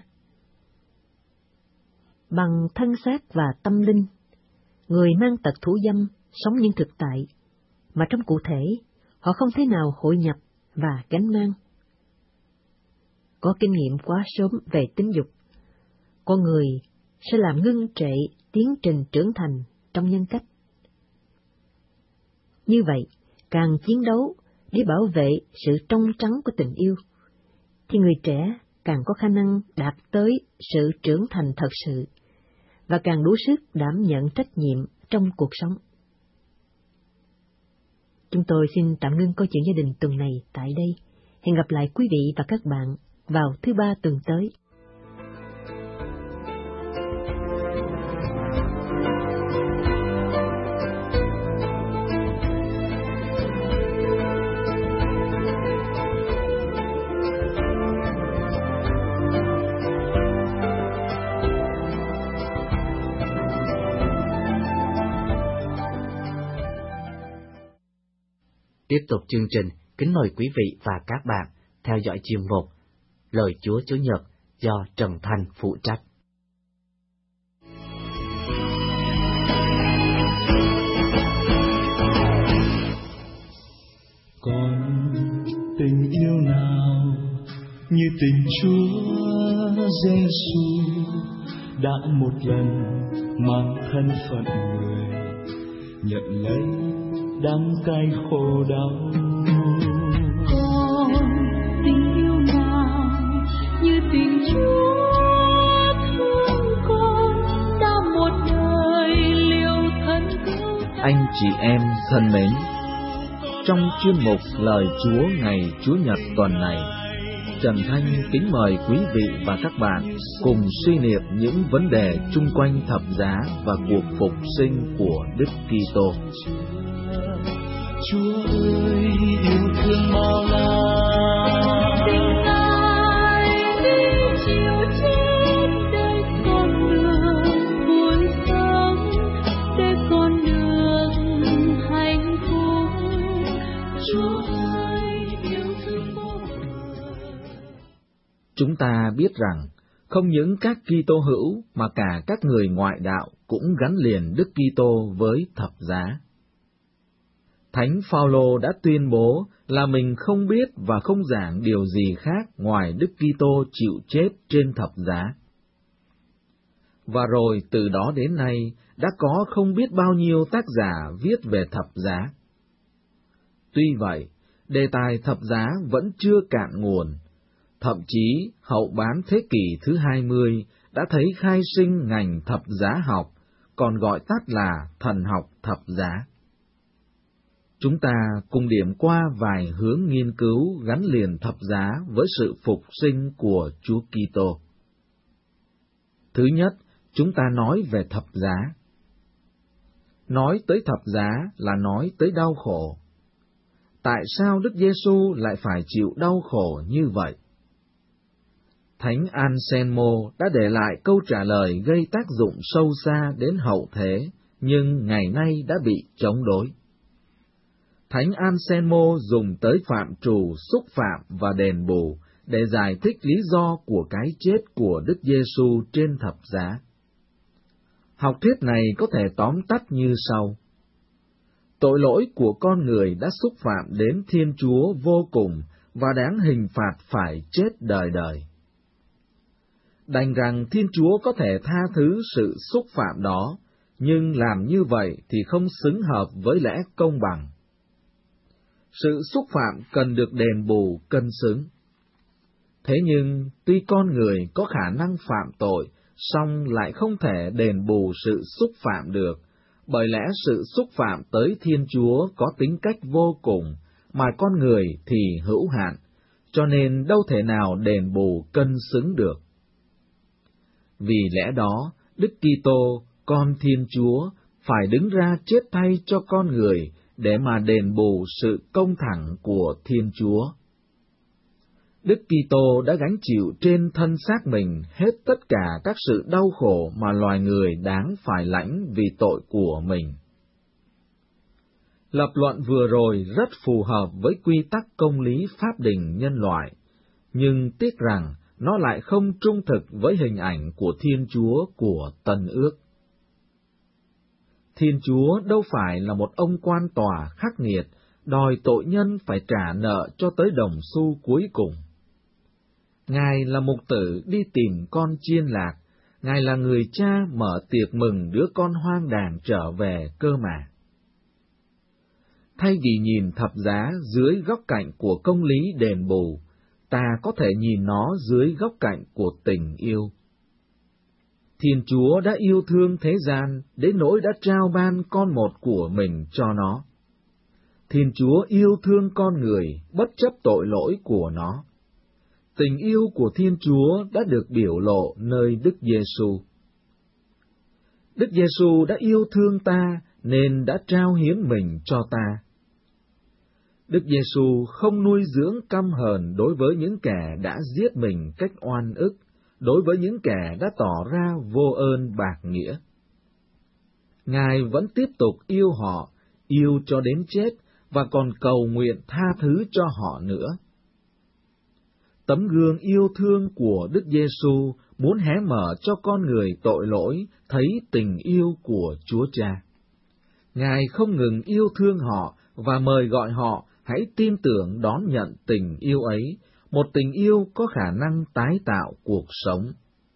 Bằng thân xác và tâm linh, người mang tật thủ dâm sống những thực tại mà trong cụ thể họ không thể nào hội nhập và gánh mang. Có kinh nghiệm quá sớm về tính dục, con người sẽ làm ngưng trệ tiến trình trưởng thành trong nhân cách. Như vậy, càng chiến đấu để bảo vệ sự trong trắng của tình yêu, thì người trẻ càng có khả năng đạt tới sự trưởng thành thật sự, và càng đủ sức đảm nhận trách nhiệm trong cuộc sống. Chúng tôi xin tạm ngưng câu chuyện gia đình tuần này tại đây. Hẹn gặp lại quý vị và các bạn vào thứ Ba tuần tới. Tiếp tục chương trình, kính mời quý vị và các bạn theo dõi chuyên mục lời Chúa Chủ nhật do Trần Thanh phụ trách. Còn tình yêu nào như tình Chúa Giêsu đã một lần mang thân phận người, nhận lấy đắng cay khổ đau. Còn tình yêu nào như tình Chúa thương con, đã một đời liều thân cứu. Anh chị em thân mến, trong chuyên mục Lời Chúa ngày Chúa Nhật tuần này, Trần Thanh kính mời quý vị và các bạn cùng suy niệm những vấn đề chung quanh thập giá và cuộc phục sinh của Đức Kitô. Chúa ơi, yêu thương bao la, Tình Ngài đi chịu chết để con đường buồn sống, để con đường hạnh phúc. Chúa ơi, yêu thương mỗi người. Chúng ta biết rằng không những các Kitô hữu mà cả các người ngoại đạo cũng gắn liền Đức Kitô với thập giá. Thánh Phaolô đã tuyên bố là mình không biết và không giảng điều gì khác ngoài Đức Kitô chịu chết trên thập giá. Và rồi từ đó đến nay đã có không biết bao nhiêu tác giả viết về thập giá. Tuy vậy, đề tài thập giá vẫn chưa cạn nguồn. Thậm chí, hậu bán thế kỷ thứ 20 đã thấy khai sinh ngành thập giá học, còn gọi tắt là thần học thập giá. Chúng ta cùng điểm qua vài hướng nghiên cứu gắn liền thập giá với sự phục sinh của Chúa Kitô. Thứ nhất, chúng ta nói về thập giá. Nói tới thập giá là nói tới đau khổ. Tại sao Đức Giêsu lại phải chịu đau khổ như vậy? Thánh Anselmo đã để lại câu trả lời gây tác dụng sâu xa đến hậu thế, nhưng ngày nay đã bị chống đối. Thánh Anselmo dùng tới phạm trù, xúc phạm và đền bù để giải thích lý do của cái chết của Đức Giêsu trên thập giá. Học thuyết này có thể tóm tắt như sau. Tội lỗi của con người đã xúc phạm đến Thiên Chúa vô cùng và đáng hình phạt phải chết đời đời. Đành rằng Thiên Chúa có thể tha thứ sự xúc phạm đó, nhưng làm như vậy thì không xứng hợp với lẽ công bằng. Sự xúc phạm cần được đền bù cân xứng. Thế nhưng, tuy con người có khả năng phạm tội, song lại không thể đền bù sự xúc phạm được, bởi lẽ sự xúc phạm tới Thiên Chúa có tính cách vô cùng, mà con người thì hữu hạn, cho nên đâu thể nào đền bù cân xứng được. Vì lẽ đó, Đức Kitô, con Thiên Chúa, phải đứng ra chết thay cho con người để mà đền bù sự công thẳng của Thiên Chúa. Đức Kitô đã gánh chịu trên thân xác mình hết tất cả các sự đau khổ mà loài người đáng phải lãnh vì tội của mình. Lập luận vừa rồi rất phù hợp với quy tắc công lý pháp đình nhân loại, nhưng tiếc rằng nó lại không trung thực với hình ảnh của Thiên Chúa của Tân Ước. Thiên Chúa đâu phải là một ông quan tòa khắc nghiệt, đòi tội nhân phải trả nợ cho tới đồng xu cuối cùng. Ngài là mục tử đi tìm con chiên lạc, Ngài là người cha mở tiệc mừng đứa con hoang đàng trở về cơ mà. Thay vì nhìn thập giá dưới góc cạnh của công lý đền bù, ta có thể nhìn nó dưới góc cạnh của tình yêu. Thiên Chúa đã yêu thương thế gian đến nỗi đã trao ban con một của mình cho nó. Thiên Chúa yêu thương con người bất chấp tội lỗi của nó. Tình yêu của Thiên Chúa đã được biểu lộ nơi Đức Giêsu. Đức Giêsu đã yêu thương ta nên đã trao hiến mình cho ta. Đức Giêsu không nuôi dưỡng căm hờn đối với những kẻ đã giết mình cách oan ức, đối với những kẻ đã tỏ ra vô ơn bạc nghĩa. Ngài vẫn tiếp tục yêu họ, yêu cho đến chết, và còn cầu nguyện tha thứ cho họ nữa. tấm gương yêu thương của Đức Giêsu muốn hé mở cho con người tội lỗi thấy tình yêu của Chúa Cha. Ngài không ngừng yêu thương họ và mời gọi họ hãy tin tưởng đón nhận tình yêu ấy, một tình yêu có khả năng tái tạo cuộc sống.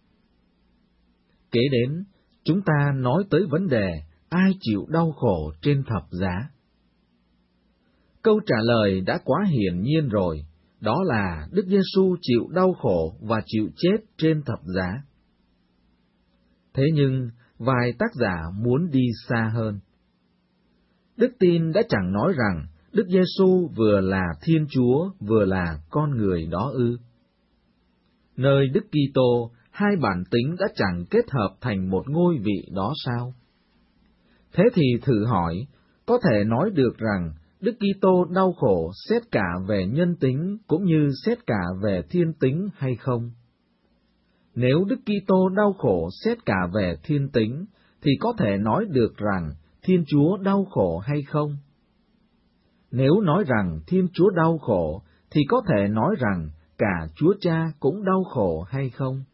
Kế đến, chúng ta nói tới vấn đề ai chịu đau khổ trên thập giá. Câu trả lời đã quá hiển nhiên rồi, đó là Đức Giêsu chịu đau khổ và chịu chết trên thập giá. Thế nhưng, vài tác giả muốn đi xa hơn. Đức Tin đã chẳng nói rằng Đức Giêsu vừa là Thiên Chúa vừa là con người đó ư? Nơi Đức Kitô, hai bản tính đã chẳng kết hợp thành một ngôi vị đó sao? Thế thì thử hỏi, có thể nói được rằng Đức Kitô đau khổ xét cả về nhân tính cũng như xét cả về thiên tính hay không? Nếu Đức Kitô đau khổ xét cả về thiên tính, thì có thể nói được rằng Thiên Chúa đau khổ hay không? Nếu nói rằng Thiên Chúa đau khổ, thì có thể nói rằng cả Chúa Cha cũng đau khổ hay không?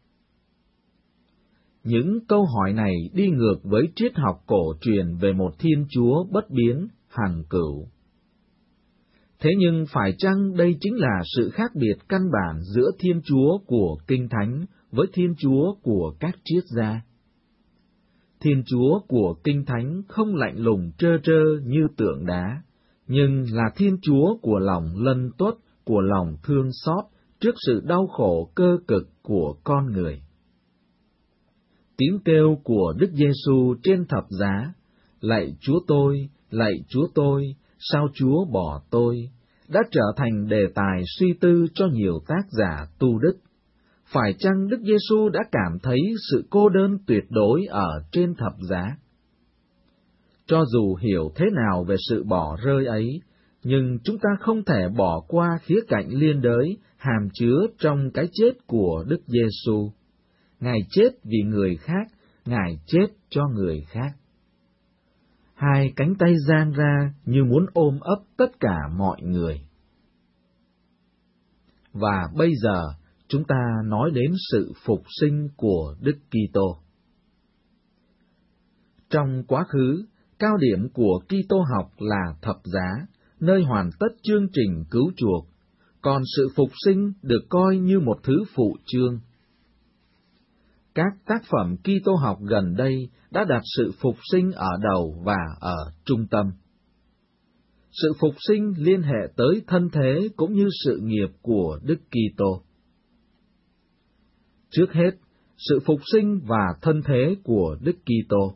Những câu hỏi này đi ngược với triết học cổ truyền về một Thiên Chúa bất biến, hằng cửu. Thế nhưng phải chăng đây chính là sự khác biệt căn bản giữa Thiên Chúa của Kinh Thánh với Thiên Chúa của các triết gia? Thiên Chúa của Kinh Thánh không lạnh lùng trơ trơ như tượng đá, nhưng là Thiên Chúa của lòng lân tuất, của lòng thương xót trước sự đau khổ cơ cực của con người. Tiếng kêu của Đức Giêsu trên thập giá, lạy Chúa tôi, sao Chúa bỏ tôi, đã trở thành đề tài suy tư cho nhiều tác giả tu đức. Phải chăng Đức Giêsu đã cảm thấy sự cô đơn tuyệt đối ở trên thập giá? Cho dù hiểu thế nào về sự bỏ rơi ấy, nhưng chúng ta không thể bỏ qua khía cạnh liên đới hàm chứa trong cái chết của Đức Giêsu. Ngài chết vì người khác, Ngài chết cho người khác. Hai cánh tay dang ra như muốn ôm ấp tất cả mọi người. Và bây giờ, chúng ta nói đến sự phục sinh của Đức Kitô. Trong quá khứ, cao điểm của Kitô học là thập giá, nơi hoàn tất chương trình cứu chuộc, còn sự phục sinh được coi như một thứ phụ chương. Các tác phẩm Kitô học gần đây đã đặt sự phục sinh ở đầu và ở trung tâm. Sự phục sinh liên hệ tới thân thế cũng như sự nghiệp của Đức Kitô. Trước hết, sự phục sinh và thân thế của Đức Kitô.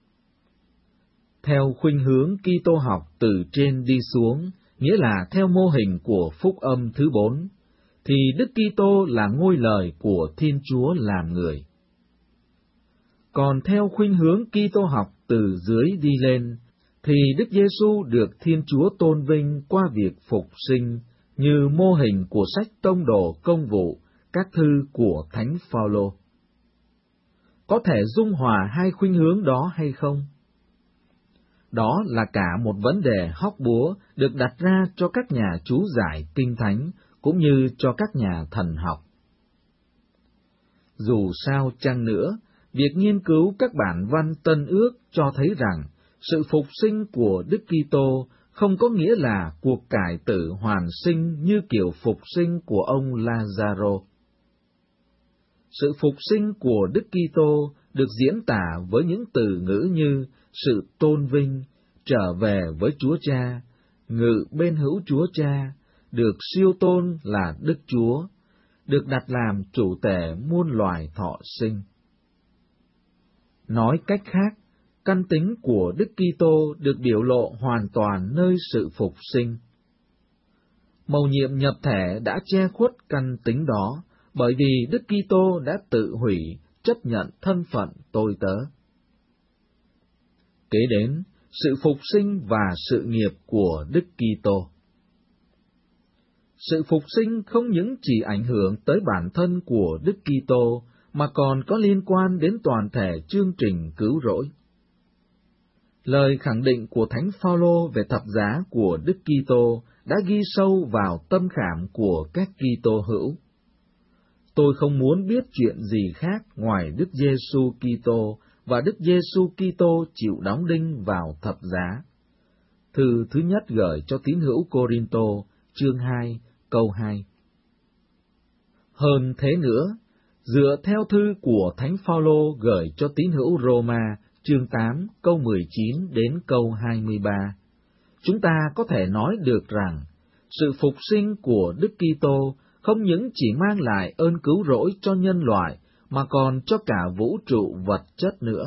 Theo khuynh hướng Kitô học từ trên đi xuống, nghĩa là theo mô hình của phúc âm thứ 4, thì Đức Kitô là ngôi lời của Thiên Chúa làm người. Còn theo khuynh hướng Kitô học từ dưới đi lên, thì Đức Giêsu được Thiên Chúa tôn vinh qua việc phục sinh như mô hình của sách Tông đồ Công vụ, các thư của Thánh Phaolô. Có thể dung hòa hai khuynh hướng đó hay không? Đó là cả một vấn đề hóc búa được đặt ra cho các nhà chú giải Kinh Thánh cũng như cho các nhà thần học. Dù sao chăng nữa, việc nghiên cứu các bản văn Tân Ước cho thấy rằng sự phục sinh của Đức Kitô không có nghĩa là cuộc cải tử hoàn sinh như kiểu phục sinh của ông Lazaro. Sự phục sinh của Đức Kitô được diễn tả với những từ ngữ như sự tôn vinh, trở về với Chúa Cha, ngự bên hữu Chúa Cha, được siêu tôn là Đức Chúa, được đặt làm chủ tể muôn loài thọ sinh. Nói cách khác, căn tính của Đức Kitô được biểu lộ hoàn toàn nơi sự phục sinh. Mầu nhiệm nhập thể đã che khuất căn tính đó, bởi vì Đức Kitô đã tự hủy, chấp nhận thân phận tôi tớ. Kế đến, sự phục sinh và sự nghiệp của Đức Kitô. Sự phục sinh không những chỉ ảnh hưởng tới bản thân của Đức Kitô, mà còn có liên quan đến toàn thể chương trình cứu rỗi. Lời khẳng định của Thánh Phaolô về thập giá của Đức Kitô đã ghi sâu vào tâm khảm của các Kitô hữu. tôi không muốn biết chuyện gì khác ngoài Đức Giêsu Kitô và Đức Giêsu Kitô chịu đóng đinh vào thập giá. Thư thứ nhất gửi cho tín hữu Cô-rinh-tô, chương 2, câu 2. Hơn thế nữa, dựa theo thư của Thánh Phaolô gửi cho tín hữu Roma, chương 8, câu 19 đến câu 23, chúng ta có thể nói được rằng, sự phục sinh của Đức Kitô không những chỉ mang lại ơn cứu rỗi cho nhân loại, mà còn cho cả vũ trụ vật chất nữa.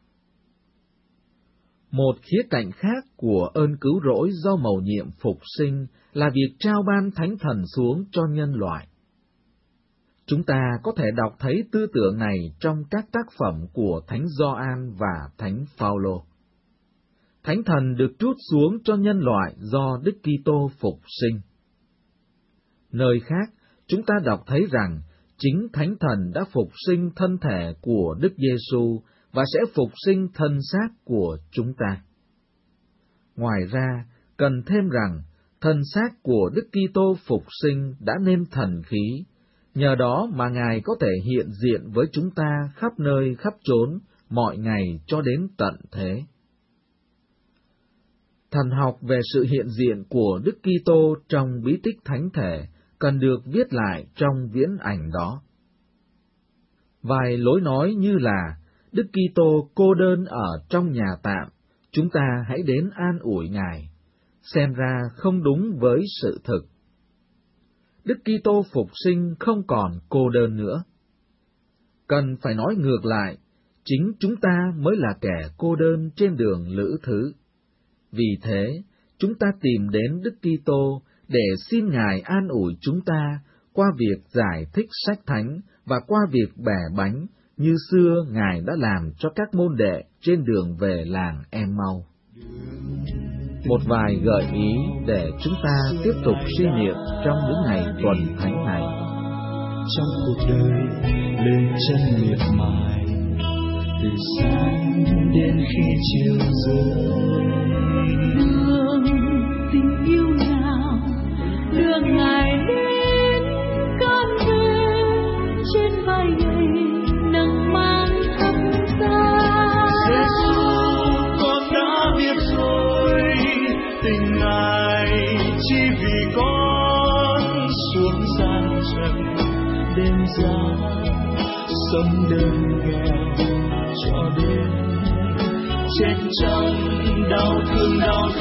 Một khía cạnh khác của ơn cứu rỗi do mầu nhiệm phục sinh là việc trao ban Thánh Thần xuống cho nhân loại. Chúng ta có thể đọc thấy tư tưởng này trong các tác phẩm của Thánh Gioan và Thánh Phaolô. Thánh Thần được trút xuống cho nhân loại do Đức Kitô phục sinh. Nơi khác, chúng ta đọc thấy rằng chính Thánh Thần đã phục sinh thân thể của Đức Giêsu và sẽ phục sinh thân xác của chúng ta. Ngoài ra, cần thêm rằng thân xác của Đức Kitô phục sinh đã nên thần khí, nhờ đó mà Ngài có thể hiện diện với chúng ta khắp nơi khắp chốn, mọi ngày cho đến tận thế. Thần học về sự hiện diện của Đức Kitô trong bí tích thánh thể cần được viết lại trong viễn ảnh đó. Vài lối nói như là Đức Kitô cô đơn ở trong nhà tạm, chúng ta hãy đến an ủi Ngài, xem ra không đúng với sự thực. Đức Kitô phục sinh không còn cô đơn nữa. Cần phải nói ngược lại, chính chúng ta mới là kẻ cô đơn trên đường lữ thứ. Vì thế, chúng ta tìm đến Đức Kitô để xin Ngài an ủi chúng ta qua việc giải thích sách thánh và qua việc bẻ bánh, như xưa Ngài đã làm cho các môn đệ trên đường về làng Em-mau. Một vài gợi ý để chúng ta tiếp tục suy niệm trong những ngày tuần thánh này. Trong cuộc đời lên chân miệt mài, từ sáng đến khi chiều rơi, đường tình yêu nào đưa Ngài đến cơn mê, trên vai gầy nắng mang thắp sáng. Giêsu, con đã biết rồi, tình Ngài chỉ vì con xuống gian trần, đêm giá sống đơn nghèo cho đến chết trong đau thương.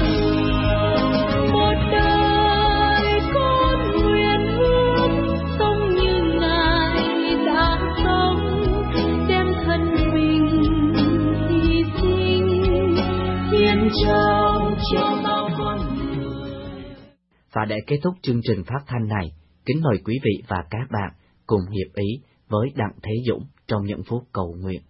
Một đời con nguyện ước sống như Ngài đã sống, đem thân mình hy sinh, hiến trao cho bao con người. Và để kết thúc chương trình phát thanh này, kính mời quý vị và các bạn cùng hiệp ý với Đặng Thế Dũng trong những phút cầu nguyện.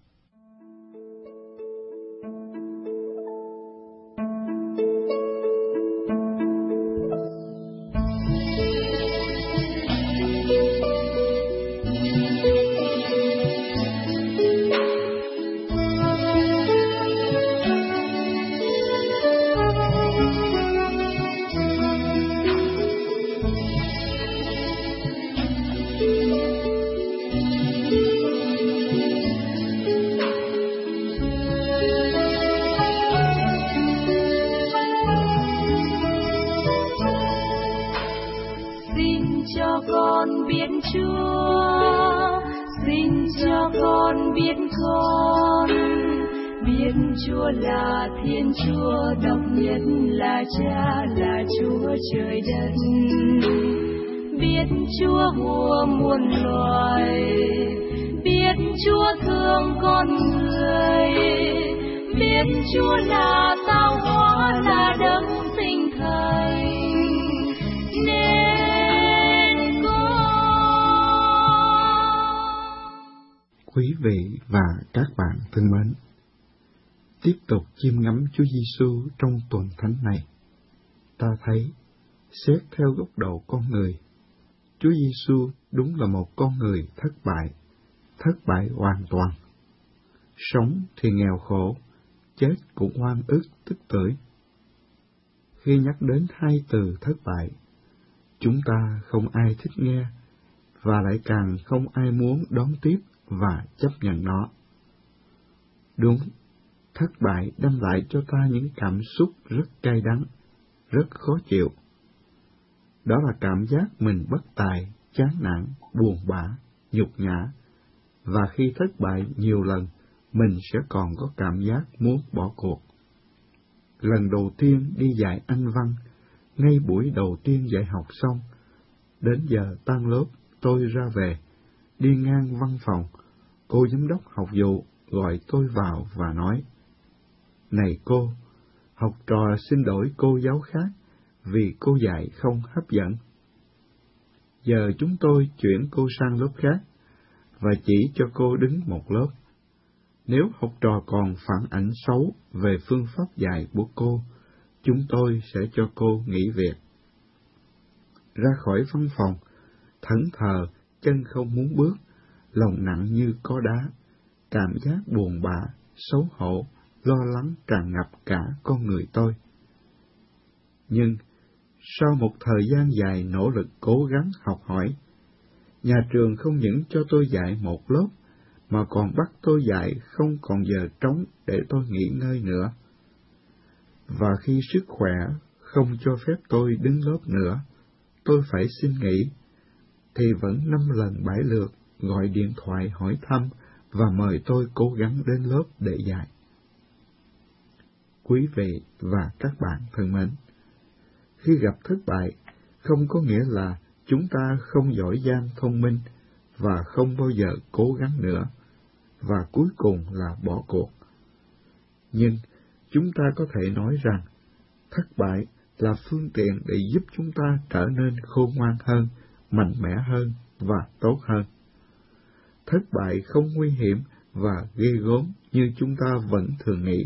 Chúa là Thiên Chúa độc nhất, là Cha, là Chúa trời đất. Biết Chúa vua muôn loài, biết Chúa thương con người, biết Chúa là tạo hóa, là đấng sinh thành nên con. Quý vị và các bạn thân mến, tiếp tục chiêm ngắm Chúa Giêsu trong tuần thánh này, ta thấy, xét theo góc độ con người, Chúa Giêsu đúng là một con người thất bại hoàn toàn. Sống thì nghèo khổ, chết cũng oan ức tức tưởi. Khi nhắc đến hai từ thất bại, chúng ta không ai thích nghe, và lại càng không ai muốn đón tiếp và chấp nhận nó. Đúng, thất bại đem lại cho ta những cảm xúc rất cay đắng, rất khó chịu. Đó là cảm giác mình bất tài, chán nản, buồn bã, nhục nhã, và khi thất bại nhiều lần, mình sẽ còn có cảm giác muốn bỏ cuộc. Lần đầu tiên đi dạy Anh văn, ngay buổi đầu tiên dạy học xong, đến giờ tan lớp tôi ra về, đi ngang văn phòng, cô giám đốc học vụ gọi tôi vào và nói: "Này cô, học trò xin đổi cô giáo khác vì cô dạy không hấp dẫn. Giờ chúng tôi chuyển cô sang lớp khác và chỉ cho cô đứng một lớp. Nếu học trò còn phản ảnh xấu về phương pháp dạy của cô, chúng tôi sẽ cho cô nghỉ việc." Ra khỏi văn phòng, thẫn thờ, chân không muốn bước, lòng nặng như có đá, cảm giác buồn bã, xấu hổ, lo lắng tràn ngập cả con người tôi. Nhưng, sau một thời gian dài nỗ lực cố gắng học hỏi, nhà trường không những cho tôi dạy một lớp, mà còn bắt tôi dạy không còn giờ trống để tôi nghỉ ngơi nữa. Và khi sức khỏe không cho phép tôi đứng lớp nữa, tôi phải xin nghỉ, thì vẫn 5 lần 7 lượt gọi điện thoại hỏi thăm và mời tôi cố gắng đến lớp để dạy. Quý vị và các bạn thân mến, khi gặp thất bại, không có nghĩa là chúng ta không giỏi giang thông minh và không bao giờ cố gắng nữa, và cuối cùng là bỏ cuộc. Nhưng chúng ta có thể nói rằng, thất bại là phương tiện để giúp chúng ta trở nên khôn ngoan hơn, mạnh mẽ hơn và tốt hơn. Thất bại không nguy hiểm và ghê gớm như chúng ta vẫn thường nghĩ.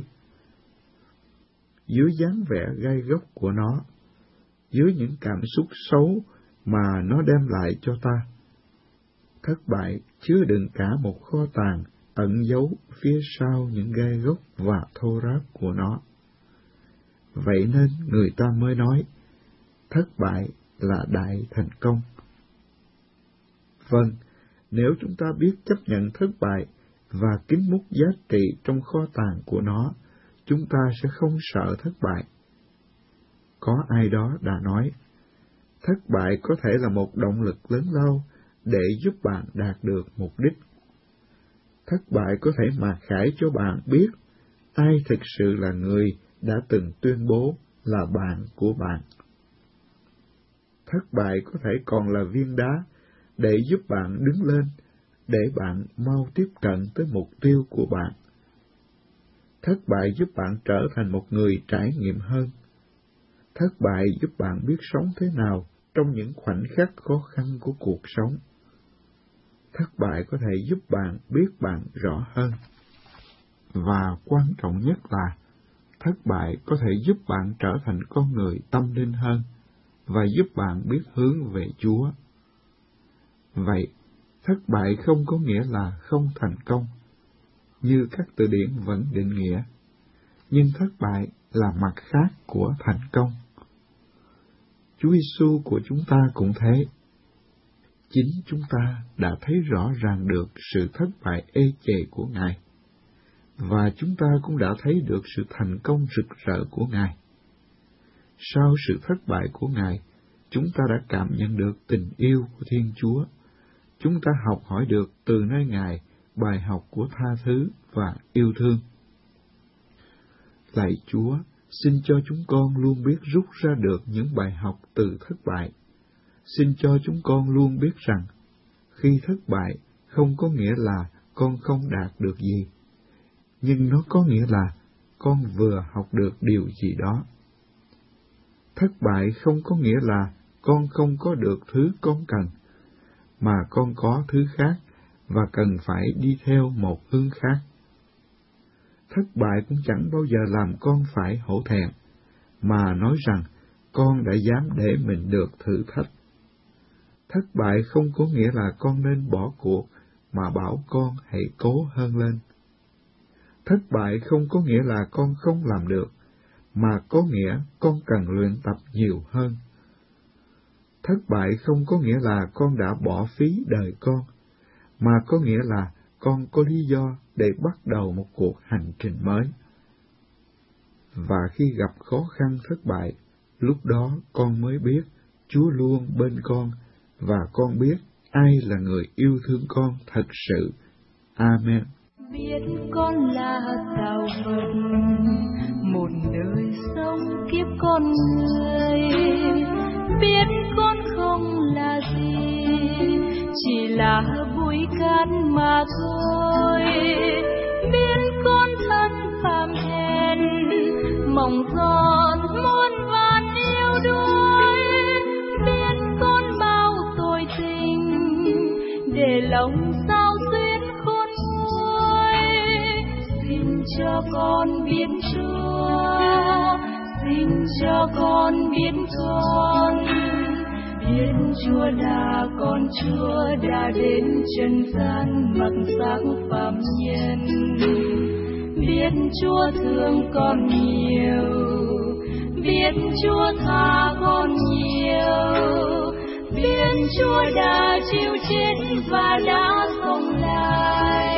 Dưới dáng vẻ gai góc của nó, dưới những cảm xúc xấu mà nó đem lại cho ta, thất bại chứa đựng cả một kho tàng ẩn giấu phía sau những gai góc và thô ráp của nó. Vậy nên người ta mới nói, thất bại là đại thành công. Vâng, nếu chúng ta biết chấp nhận thất bại và kính múc giá trị trong kho tàng của nó, chúng ta sẽ không sợ thất bại. Có ai đó đã nói, thất bại có thể là một động lực lớn lao để giúp bạn đạt được mục đích. Thất bại có thể mặc khải cho bạn biết ai thực sự là người đã từng tuyên bố là bạn của bạn. Thất bại có thể còn là viên đá để giúp bạn đứng lên, để bạn mau tiếp cận tới mục tiêu của bạn. Thất bại giúp bạn trở thành một người trải nghiệm hơn. Thất bại giúp bạn biết sống thế nào trong những khoảnh khắc khó khăn của cuộc sống. Thất bại có thể giúp bạn biết bạn rõ hơn. Và quan trọng nhất là, thất bại có thể giúp bạn trở thành con người tâm linh hơn và giúp bạn biết hướng về Chúa. Vậy, thất bại không có nghĩa là không thành công, như các từ điển vẫn định nghĩa, nhưng thất bại là mặt khác của thành công. Chúa Giêsu của chúng ta cũng thế. Chính chúng ta đã thấy rõ ràng được sự thất bại ê chề của Ngài, và chúng ta cũng đã thấy được sự thành công rực rỡ của Ngài. Sau sự thất bại của Ngài, chúng ta đã cảm nhận được tình yêu của Thiên Chúa. Chúng ta học hỏi được từ nơi Ngài bài học của tha thứ và yêu thương. Lạy Chúa, xin cho chúng con luôn biết rút ra được những bài học từ thất bại. Xin cho chúng con luôn biết rằng, khi thất bại không có nghĩa là con không đạt được gì, nhưng nó có nghĩa là con vừa học được điều gì đó. Thất bại không có nghĩa là con không có được thứ con cần, mà con có thứ khác và cần phải đi theo một hướng khác. Thất bại cũng chẳng bao giờ làm con phải hổ thẹn, mà nói rằng con đã dám để mình được thử thách. Thất bại không có nghĩa là con nên bỏ cuộc, mà bảo con hãy cố hơn lên. Thất bại không có nghĩa là con không làm được, mà có nghĩa con cần luyện tập nhiều hơn. Thất bại không có nghĩa là con đã bỏ phí đời con, mà có nghĩa là con có lý do để bắt đầu một cuộc hành trình mới. Và khi gặp khó khăn thất bại, lúc đó con mới biết Chúa luôn bên con, và con biết ai là người yêu thương con thật sự. Amen. Biết con là tạo vật, một đời sống kiếp con người. Biết con không là gì, chỉ là bụi cát mà thôi. Biết con thân phàm hèn, mong giọt muôn vàn yêu đuối. Biết con bao tội tình, để lòng sao xuyên khôn nguôi. Xin cho con biết Chúa, xin cho con biết con. Biết Chúa là con Chúa đã đến trần gian mặc xác phàm nhân. Biết Chúa thương con nhiều, biết Chúa tha con nhiều. Biết Chúa đã chịu chết và đã sống lại.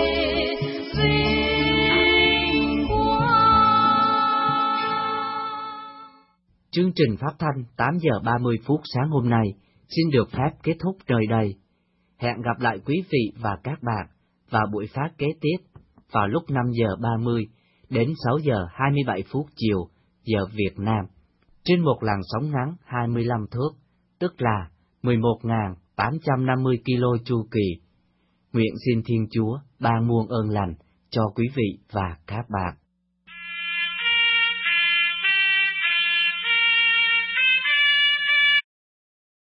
Vinh quang. Chương trình phát thanh 8 giờ 30 phút sáng hôm nay xin được phép kết thúc nơi đây. Hẹn gặp lại quý vị và các bạn vào buổi phát kế tiếp vào lúc 5 giờ 30 đến 6 giờ 27 phút chiều giờ Việt Nam trên một làn sóng ngắn 25 thước, tức là 11.850 kilo chu kỳ. Nguyện xin Thiên Chúa ban muôn ơn lành cho quý vị và các bạn.